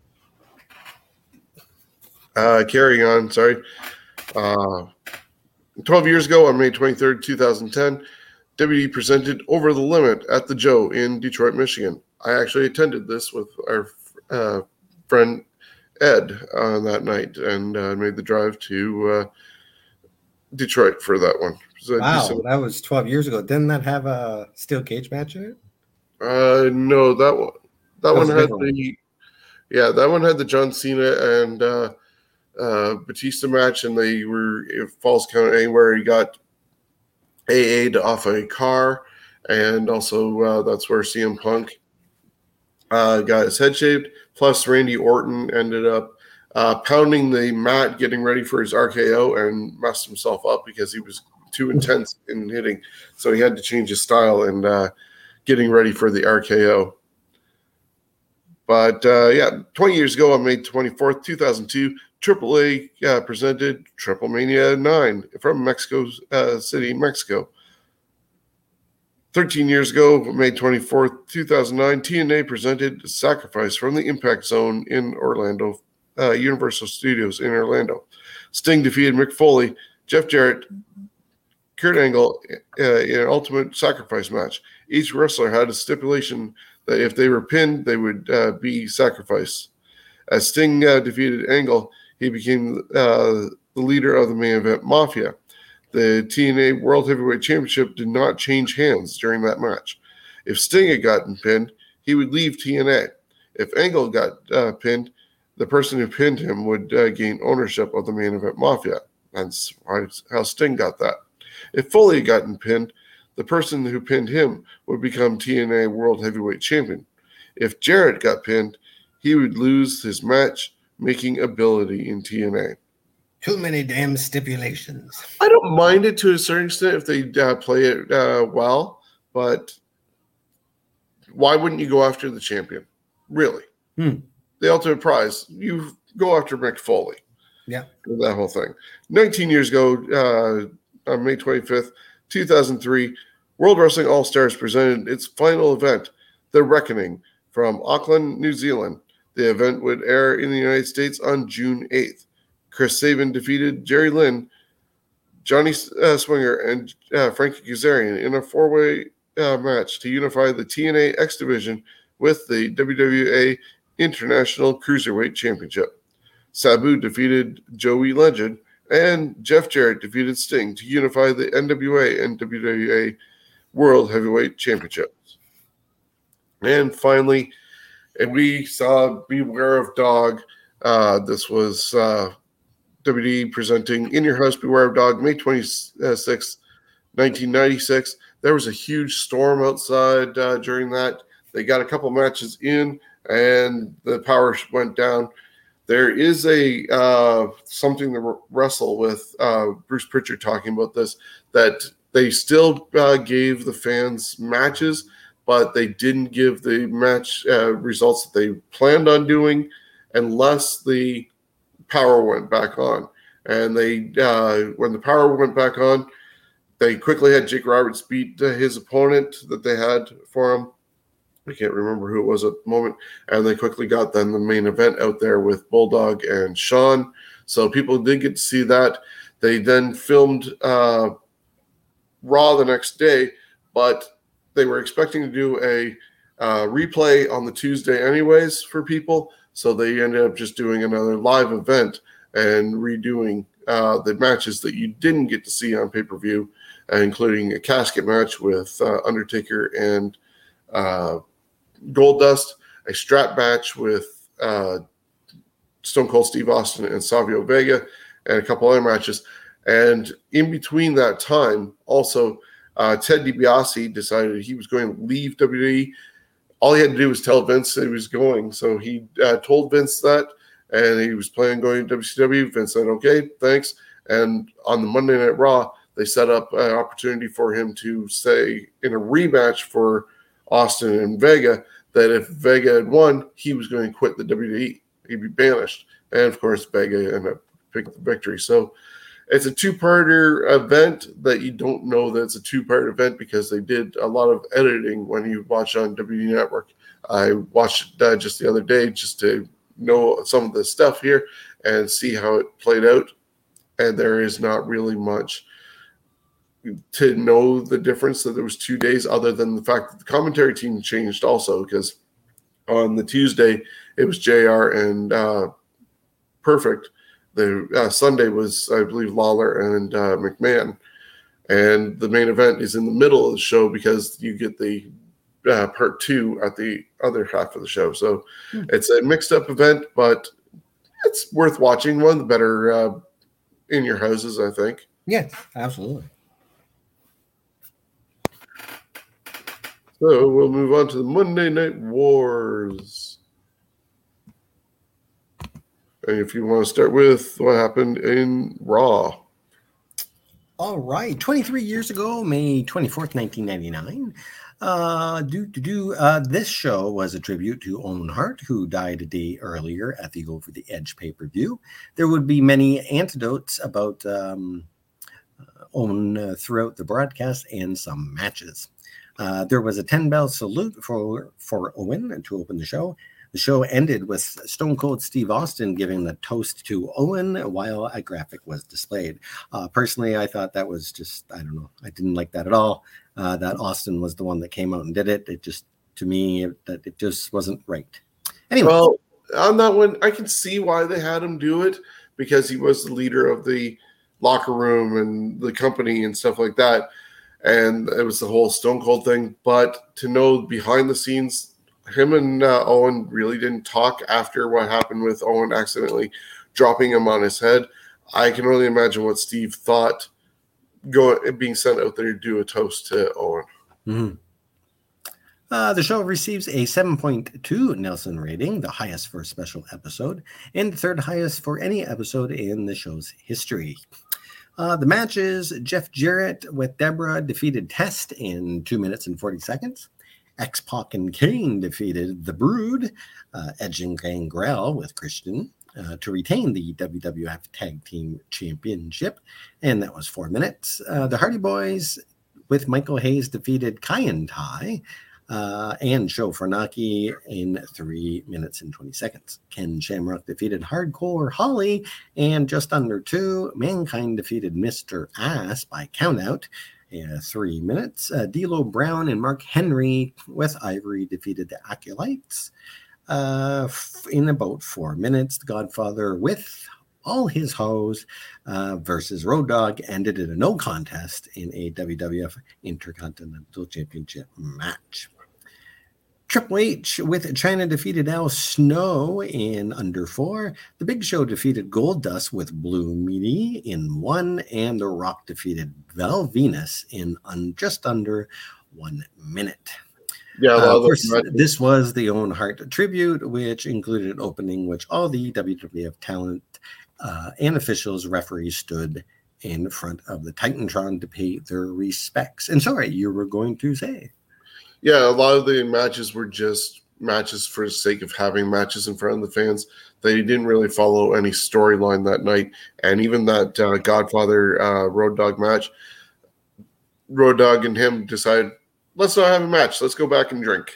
Uh, carrying on, sorry. Uh, twelve years ago, on May twenty-third, twenty ten, W W E presented Over the Limit at the Joe in Detroit, Michigan. I actually attended this with our uh, friend Ed on that night and uh, made the drive to uh, Detroit for that one. So wow, decent... that was twelve years ago. Didn't that have a steel cage match in it? Uh, no, that one. That, that one had one. the. Yeah, that one had the John Cena and uh, uh, Batista match, and they were it falls count anywhere. He got A A'd off a car, and also uh, that's where C M Punk uh, got his head shaved. Plus, Randy Orton ended up uh, pounding the mat, getting ready for his R K O, and messed himself up because he was too intense in hitting. So he had to change his style and uh, getting ready for the R K O. But, uh, yeah, twenty years ago on May twenty-fourth, two thousand two, Triple A uh, presented Triple Mania nine from Mexico uh, City, Mexico. thirteen years ago, May twenty-fourth, two thousand nine, T N A presented Sacrifice from the Impact Zone in Orlando, uh, Universal Studios in Orlando. Sting defeated Mick Foley, Jeff Jarrett, Kurt Angle uh, in an Ultimate Sacrifice match. Each wrestler had a stipulation that if they were pinned, they would uh, be sacrificed. As Sting uh, defeated Angle, he became uh, the leader of the main event Mafia. The T N A World Heavyweight Championship did not change hands during that match. If Sting had gotten pinned, he would leave T N A. If Angle got uh, pinned, the person who pinned him would uh, gain ownership of the main event Mafia. That's how Sting got that. If Foley had gotten pinned, the person who pinned him would become T N A World Heavyweight Champion. If Jarrett got pinned, he would lose his match-making ability in T N A. Too many damn stipulations. I don't mind it to a certain extent if they uh, play it uh, well, but why wouldn't you go after the champion? Really? Hmm. The ultimate prize, you go after Mick Foley. Yeah. That whole thing. nineteen years ago, uh, on May twenty-fifth, two thousand three, World Wrestling All-Stars presented its final event, The Reckoning, from Auckland, New Zealand. The event would air in the United States on June eighth. Chris Sabin defeated Jerry Lynn, Johnny uh, Swinger, and uh, Frankie Kazarian in a four-way uh, match to unify the T N A X Division with the W W A International Cruiserweight Championship. Sabu defeated Joey Legend, and Jeff Jarrett defeated Sting to unify the N W A and W W A World Heavyweight Championships. And finally, and we saw Beware of Dog. Uh, this was uh, W W E presenting In Your House, Beware of Dog, May twenty-sixth, nineteen ninety-six. There was a huge storm outside uh, during that. They got a couple matches in, and the power went down. There is a uh, something to wrestle with. Uh, Bruce Pritchard talking about this, that they still uh, gave the fans matches, but they didn't give the match uh, results that they planned on doing unless the power went back on. And they, uh, when the power went back on, they quickly had Jake Roberts beat uh, his opponent that they had for him. I can't remember who it was at the moment. And they quickly got then the main event out there with Bulldog and Shawn. So people did get to see that. They then filmed uh, Raw the next day, but they were expecting to do a uh, replay on the Tuesday anyways for people. So they ended up just doing another live event and redoing uh, the matches that you didn't get to see on pay-per-view, uh, including a casket match with uh, Undertaker and uh, Goldust, a strap match with uh, Stone Cold Steve Austin and Savio Vega, and a couple other matches. And in between that time, also, uh, Ted DiBiase decided he was going to leave W W E. All he had to do was tell Vince that he was going. So he uh, told Vince that, and he was planning on going to W C W. Vince said, okay, thanks. And on the Monday Night Raw, they set up an opportunity for him to say in a rematch for Austin and Vega that if Vega had won, he was going to quit the W W E. He'd be banished. And, of course, Vega ended up picking up the victory. So it's a two-parter event that you don't know that it's a two-part event because they did a lot of editing when you watch on W W E Network. I watched that just the other day just to know some of the stuff here and see how it played out. And there is not really much to know the difference that there was two days other than the fact that the commentary team changed also, because on the Tuesday it was J R and uh, Perfect. The uh, Sunday was, I believe, Lawler and uh, McMahon. And the main event is in the middle of the show because you get the uh, part two at the other half of the show. So hmm. it's a mixed up event, but it's worth watching. One of the better uh, in your houses, I think. Yes, absolutely. So we'll move on to the Monday Night Wars. And if you want to start with what happened in Raw. All right. twenty-three years ago, May twenty-fourth, nineteen ninety-nine, uh, do, do, do, uh, this show was a tribute to Owen Hart, who died a day earlier at the Over the Edge pay-per-view. There would be many anecdotes about um, Owen uh, throughout the broadcast and some matches. Uh, there was a ten-bell salute for, for Owen to open the show. The show ended with Stone Cold Steve Austin giving the toast to Owen while a graphic was displayed. Uh, personally, I thought that was just, I don't know, I didn't like that at all. Uh, that Austin was the one that came out and did it. It just, to me, it, that it just wasn't right. Anyway. Well, on that one, I can see why they had him do it, because he was the leader of the locker room and the company and stuff like that. And it was the whole Stone Cold thing. But to know behind the scenes, him and uh, Owen really didn't talk after what happened with Owen accidentally dropping him on his head. I can only imagine what Steve thought going being sent out there to do a toast to Owen. Mm-hmm. Uh, the show receives a seven point two Nelson rating, the highest for a special episode, and the third highest for any episode in the show's history. Uh, the matches: Jeff Jarrett with Deborah defeated Test in two minutes and forty seconds. X-Pac and Kane defeated The Brood, uh, Edge and Gangrel with Christian uh, to retain the W W F Tag Team Championship, and that was four minutes. Uh, the Hardy Boys with Michael Hayes defeated Kai and Tai uh, and Sho Funaki in three minutes and twenty seconds. Ken Shamrock defeated Hardcore Holly, and just under two, Mankind defeated Mister Ass by countout. Yeah, three minutes. Uh, D'Lo Brown and Mark Henry with Ivory defeated the Acolytes uh, f- in about four minutes. The Godfather with all his hoes uh, versus Road Dogg ended in a no contest in a W W F Intercontinental Championship match. Triple H with China defeated Al Snow in under four. The Big Show defeated Goldust with Blue Meanie in one. And The Rock defeated Val Venus in un- just under one minute. Yeah, well, uh, of course, right. This was the Owen Hart tribute, which included an opening which all the W W F talent uh, and officials, referees stood in front of the Titantron to pay their respects. And sorry, you were going to say. Yeah, a lot of the matches were just matches for the sake of having matches in front of the fans. They didn't really follow any storyline that night. And even that uh, Godfather uh, Road Dogg match, Road Dogg and him decided, let's not have a match. Let's go back and drink.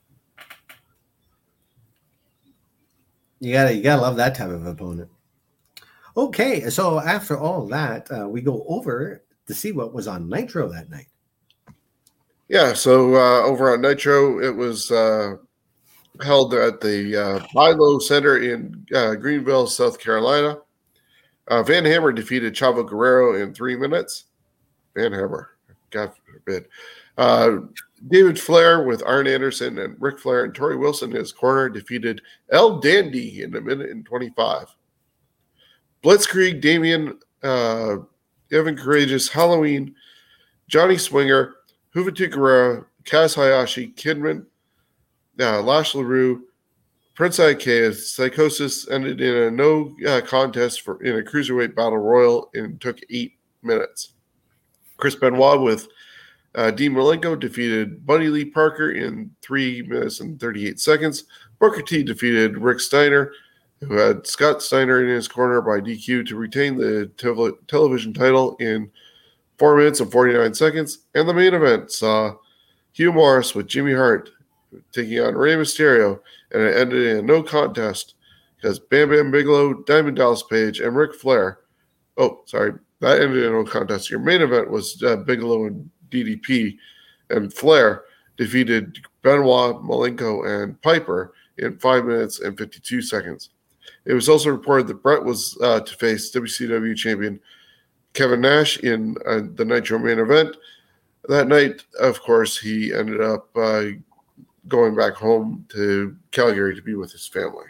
You gotta, you gotta love that type of opponent. Okay, so after all that, uh, we go over to see what was on Nitro that night. Yeah, so uh, over on Nitro, it was uh, held at the uh, Bilo Center in uh, Greenville, South Carolina. Uh, Van Hammer defeated Chavo Guerrero in three minutes. Van Hammer, God forbid. Uh, David Flair with Arn Anderson and Ric Flair and Torrie Wilson in his corner defeated El Dandy in a minute and twenty-five. Blitzkrieg, Damien, uh, Evan Courageous, Halloween, Johnny Swinger, Juventud Guerrero, Kaz Hayashi, Kidman, uh, Lash LaRue, Prince Ikea Psychosis ended in a no uh, contest for in a cruiserweight battle royal and took eight minutes. Chris Benoit with uh, Dean Malenko defeated Buddy Lee Parker in three minutes and thirty-eight seconds. Booker T defeated Rick Steiner, who had Scott Steiner in his corner by D Q to retain the te- television title in four minutes and forty-nine seconds. And the main event saw Hugh Morris with Jimmy Hart taking on Rey Mysterio, and it ended in a no contest because Bam Bam Bigelow, Diamond Dallas Page, and Ric Flair. Oh, sorry, that ended in a no contest. Your main event was uh, Bigelow and D D P, and Flair defeated Benoit, Malenko, and Piper in five minutes and fifty-two seconds. It was also reported that Brett was uh, to face W C W champion Kevin Nash in uh, the Nitro main event. That night, of course, he ended up uh, going back home to Calgary to be with his family.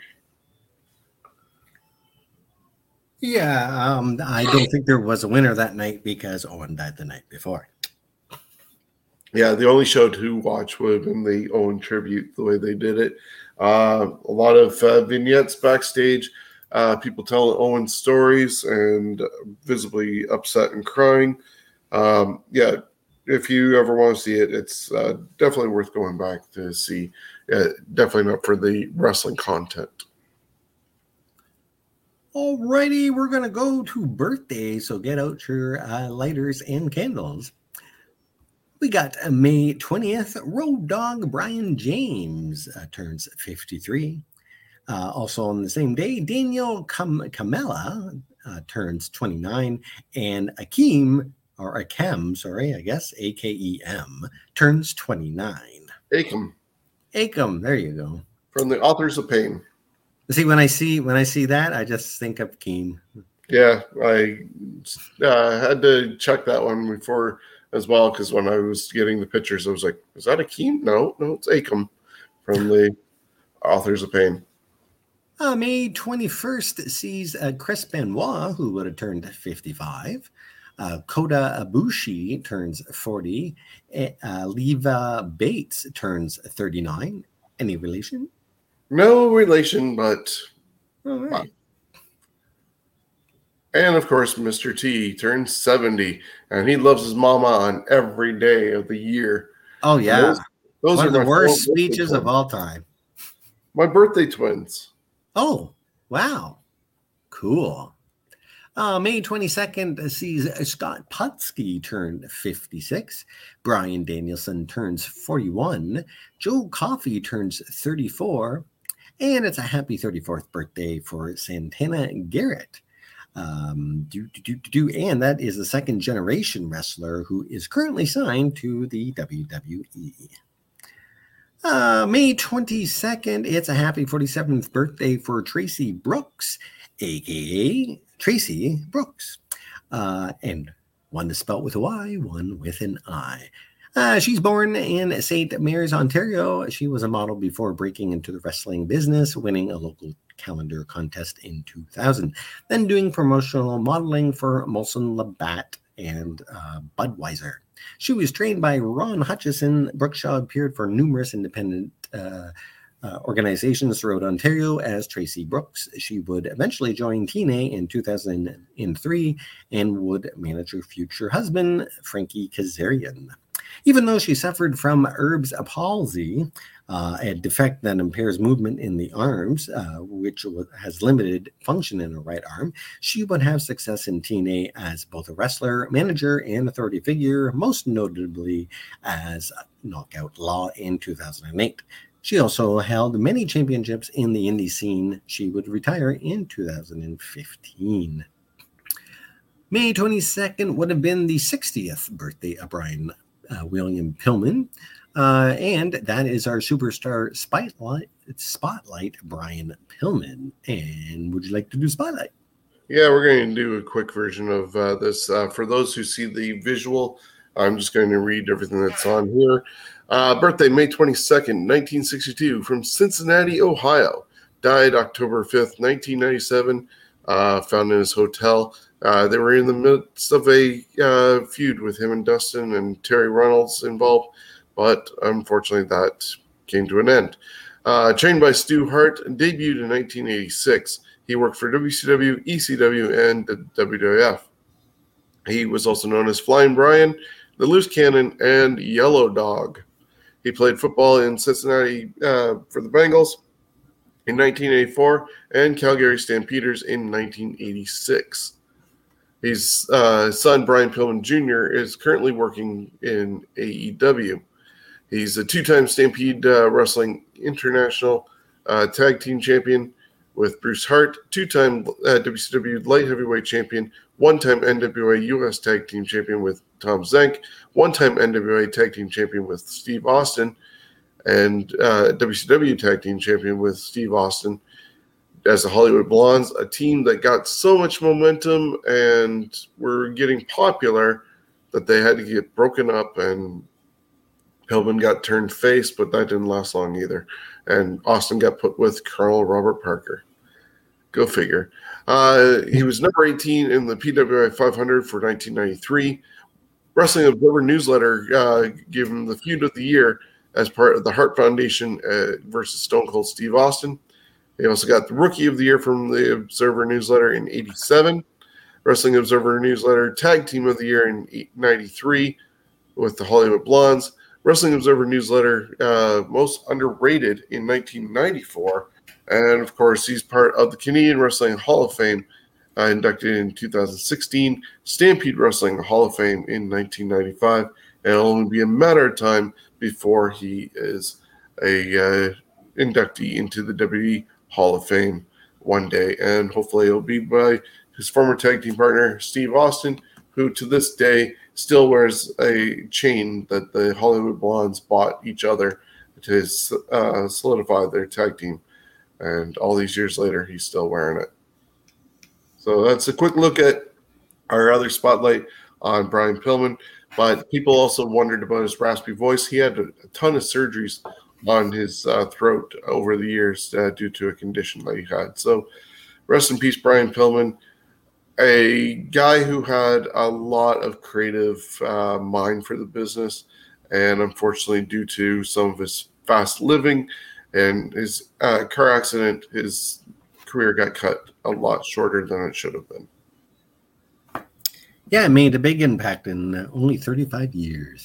Yeah, um, I don't think there was a winner that night because Owen died the night before. Yeah, the only show to watch would have been the Owen tribute, the way they did it. Uh, a lot of uh, vignettes backstage, uh, people telling Owen stories and visibly upset and crying. Um, yeah, if you ever want to see it, it's uh, definitely worth going back to see. Uh, definitely not for the wrestling content. Alrighty, we're going to go to birthdays, so get out your uh, lighters and candles. We got uh, May twentieth, Road Dogg Brian James uh, turns fifty-three. Uh, also on the same day, Daniel Cam- Camella uh, turns twenty-nine, and Akeem, or Akem, sorry, I guess, A K E M, turns twenty-nine. Akem. Akem, there you go. From the Authors of Pain. See, when I see when I see that, I just think of Akeem. Yeah, I uh, had to check that one before as well, because when I was getting the pictures, I was like, is that Akeem? No, no, it's Akem from the Authors of Pain. Uh, May twenty-first sees uh, Chris Benoit, who would have turned fifty-five. Uh, Kota Ibushi turns forty. Uh, Leva Bates turns thirty-nine. Any relation? No relation, but... All right. And, of course, Mister T turns seventy, and he loves his mama on every day of the year. Oh, yeah. Those, those One are of the my worst four speeches birthday of all time. My birthday twins. Oh, wow. Cool. Uh, May twenty-second sees Scott Putski turn fifty-six. Brian Danielson turns forty-one. Joe Coffey turns thirty-four. And it's a happy thirty-fourth birthday for Santana Garrett. Um, do, do, do, do, and that is the second generation wrestler who is currently signed to the W W E. Uh, May twenty-second, it's a happy forty-seventh birthday for Tracy Brooks, aka Tracy Brooks. Uh, and one is spelled with a Y, one with an I. Uh, she's born in Saint Mary's, Ontario. She was a model before breaking into the wrestling business, winning a local calendar contest in two thousand, then doing promotional modeling for Molson Labatt and uh, Budweiser. She was trained by Ron Hutchison. Brookshaw appeared for numerous independent uh, uh, organizations throughout Ontario as Tracy Brooks. She would eventually join T N A in two thousand three and would manage her future husband, Frankie Kazarian. Even though she suffered from Erb's palsy, uh, a defect that impairs movement in the arms, uh, which has limited function in her right arm, she would have success in T N A as both a wrestler, manager, and authority figure, most notably as Knockout Law in two thousand eight. She also held many championships in the indie scene. She would retire in two thousand fifteen. May twenty-second would have been the sixtieth birthday of Brian Uh, William Pillman, uh, and that is our superstar spotlight, spotlight, Brian Pillman. And would you like to do spotlight? Yeah, we're going to do a quick version of uh, this. Uh, for those who see the visual, I'm just going to read everything that's on here. Uh, birthday, May twenty-second, nineteen sixty-two, from Cincinnati, Ohio. Died October fifth, nineteen ninety-seven, uh, found in his hotel. Uh, they were in the midst of a uh, feud with him and Dustin and Terry Reynolds involved, but unfortunately that came to an end. Uh, trained by Stu Hart, debuted in nineteen eighty-six. He worked for W C W, E C W, and the W W F. He was also known as Flying Brian, the Loose Cannon, and Yellow Dog. He played football in Cincinnati uh, for the Bengals in nineteen eighty-four and Calgary Stampeders in nineteen eighty-six. His uh, son, Brian Pillman Junior, is currently working in A E W. He's a two-time Stampede uh, Wrestling International uh, Tag Team Champion with Bruce Hart, two-time uh, W C W Light Heavyweight Champion, one-time N W A U S Tag Team Champion with Tom Zenk, one-time N W A Tag Team Champion with Steve Austin, and uh, W C W Tag Team Champion with Steve Austin as the Hollywood Blondes, a team that got so much momentum and were getting popular that they had to get broken up, and Pillman got turned face, but that didn't last long either. And Austin got put with Colonel Robert Parker. Go figure. Uh, he was number eighteen in the P W I five hundred for nineteen ninety-three. Wrestling Observer Newsletter uh, gave him the Feud of the Year as part of the Hart Foundation uh, versus Stone Cold Steve Austin. He also got the Rookie of the Year from the Observer Newsletter in eighty-seven. Wrestling Observer Newsletter Tag Team of the Year in ninety-three with the Hollywood Blondes. Wrestling Observer Newsletter uh, Most Underrated in nineteen ninety-four. And, of course, he's part of the Canadian Wrestling Hall of Fame, uh, inducted in two thousand sixteen, Stampede Wrestling Hall of Fame in nineteen ninety-five, and it'll only be a matter of time before he is a uh, inductee into the W W E Hall of Fame one day, and hopefully it'll be by his former tag team partner, Steve Austin, who to this day still wears a chain that the Hollywood Blondes bought each other to uh, solidify their tag team. And all these years later, he's still wearing it. So that's a quick look at our other spotlight on Brian Pillman. But people also wondered about his raspy voice. He had a, a ton of surgeries on his uh, throat over the years uh, due to a condition that he had. So rest in peace, Brian Pillman, a guy who had a lot of creative uh, mind for the business. And unfortunately, due to some of his fast living and his uh, car accident, his career got cut a lot shorter than it should have been. Yeah, it made a big impact in uh, only thirty-five years.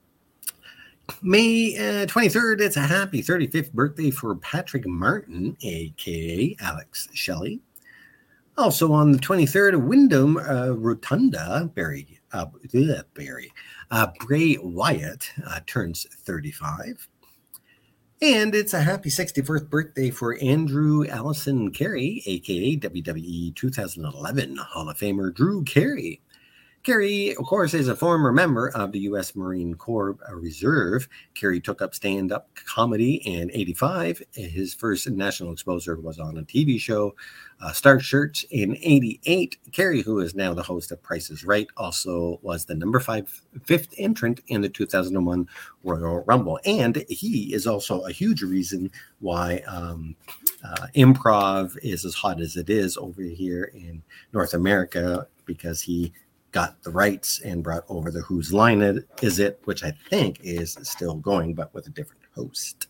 May uh, twenty-third, it's a happy thirty-fifth birthday for Patrick Martin, a k a. Alex Shelley. Also on the twenty-third, Wyndham uh, Rotunda, Barry, uh, Barry, uh, Bray Wyatt uh, turns thirty-five. And it's a happy sixty-first birthday for Andrew Allison Carey, a k a. W W E two thousand eleven Hall of Famer Drew Carey. Carey, of course, is a former member of the U S Marine Corps Reserve. Carey took up stand-up comedy in eighty-five. His first national exposure was on a T V show, uh, Star Search, in eighty-eight. Carey, who is now the host of Price is Right, also was the number five, fifth entrant in the two thousand one Royal Rumble. And he is also a huge reason why um, uh, improv is as hot as it is over here in North America, because he got the rights and brought over the Whose Line It Is It, which I think is still going, but with a different host.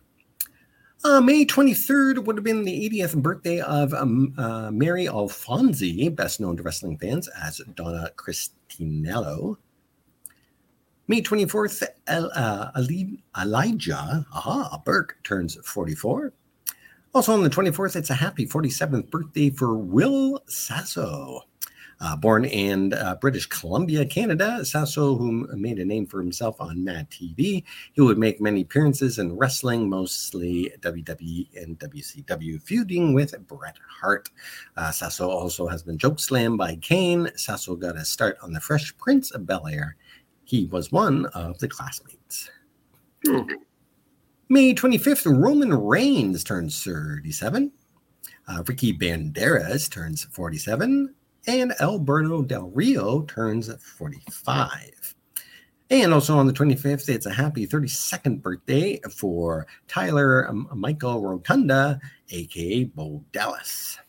Uh, May twenty-third would have been the eightieth birthday of um, uh, Mary Alfonsi, best known to wrestling fans as Donna Cristinello. May twenty-fourth, El, uh, Elijah aha, Burke turns forty-four. Also on the twenty-fourth, it's a happy forty-seventh birthday for Will Sasso. Uh, born in uh, British Columbia, Canada, Sasso, who made a name for himself on Mad T V, he would make many appearances in wrestling, mostly W W E and W C W, feuding with Bret Hart. Uh, Sasso also has been chokeslammed by Kane. Sasso got a start on The Fresh Prince of Bel-Air. He was one of the classmates. Hmm. May twenty-fifth, Roman Reigns turns thirty-seven. Uh, Ricky Banderas turns forty-seven. And Alberto Del Rio turns forty-five. And also on the twenty-fifth, it's a happy thirty-second birthday for Tyler um, Michael Rotunda, a k a. Bo Dallas.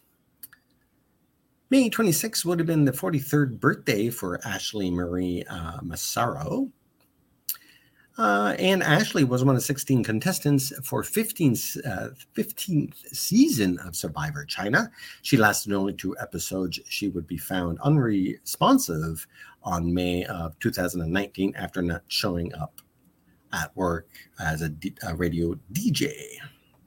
May twenty-sixth would have been the forty-third birthday for Ashley Marie uh, Massaro. Uh, and Ashley was one of sixteen contestants for fifteenth, uh, fifteenth season of Survivor China. She lasted only two episodes. She would be found unresponsive on May of two thousand nineteen after not showing up at work as a, D- a radio D J.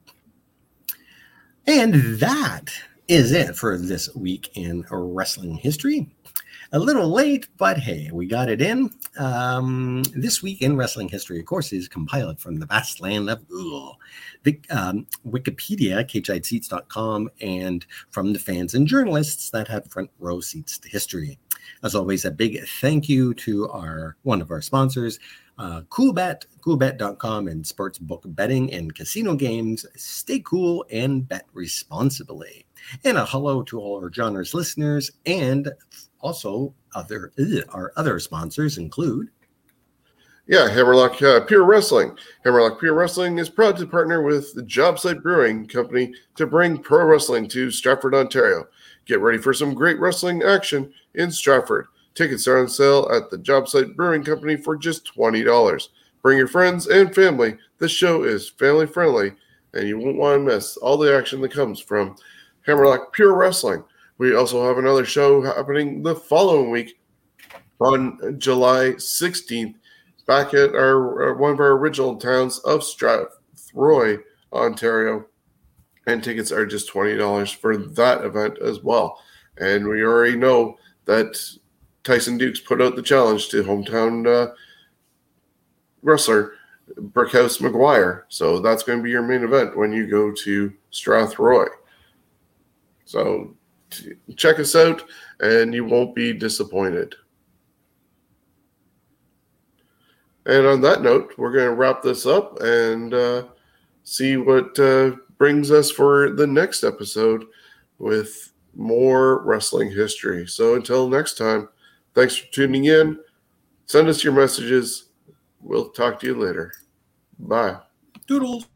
And that is it for this week in wrestling history. A little late, but hey, we got it in. Um, this week in wrestling history, of course, is compiled from the vast land of Google, the, um, Wikipedia, K H I Seats dot com, and from the fans and journalists that have front row seats to history. As always, a big thank you to our one of our sponsors, uh, CoolBet, coolbet dot com, and sportsbook betting and casino games. Stay cool and bet responsibly. And a hello to all our genres listeners, and also other ugh, our other sponsors include. Yeah, Hammerlock uh, Pure Wrestling. Hammerlock Pure Wrestling is proud to partner with the Jobsite Brewing Company to bring pro wrestling to Stratford, Ontario. Get ready for some great wrestling action in Stratford. Tickets are on sale at the Jobsite Brewing Company for just twenty dollars. Bring your friends and family. This show is family friendly, and you won't want to miss all the action that comes from Hammerlock Pure Wrestling. We also have another show happening the following week on July sixteenth, back at our one of our original towns of Strathroy, Ontario. And tickets are just twenty dollars for that event as well. And we already know that Tyson Dukes put out the challenge to hometown uh, wrestler Brickhouse McGuire. So that's going to be your main event when you go to Strathroy. So check us out, and you won't be disappointed. And on that note, we're going to wrap this up and uh, see what uh, brings us for the next episode with more wrestling history. So until next time, thanks for tuning in. Send us your messages. We'll talk to you later. Bye. Doodles.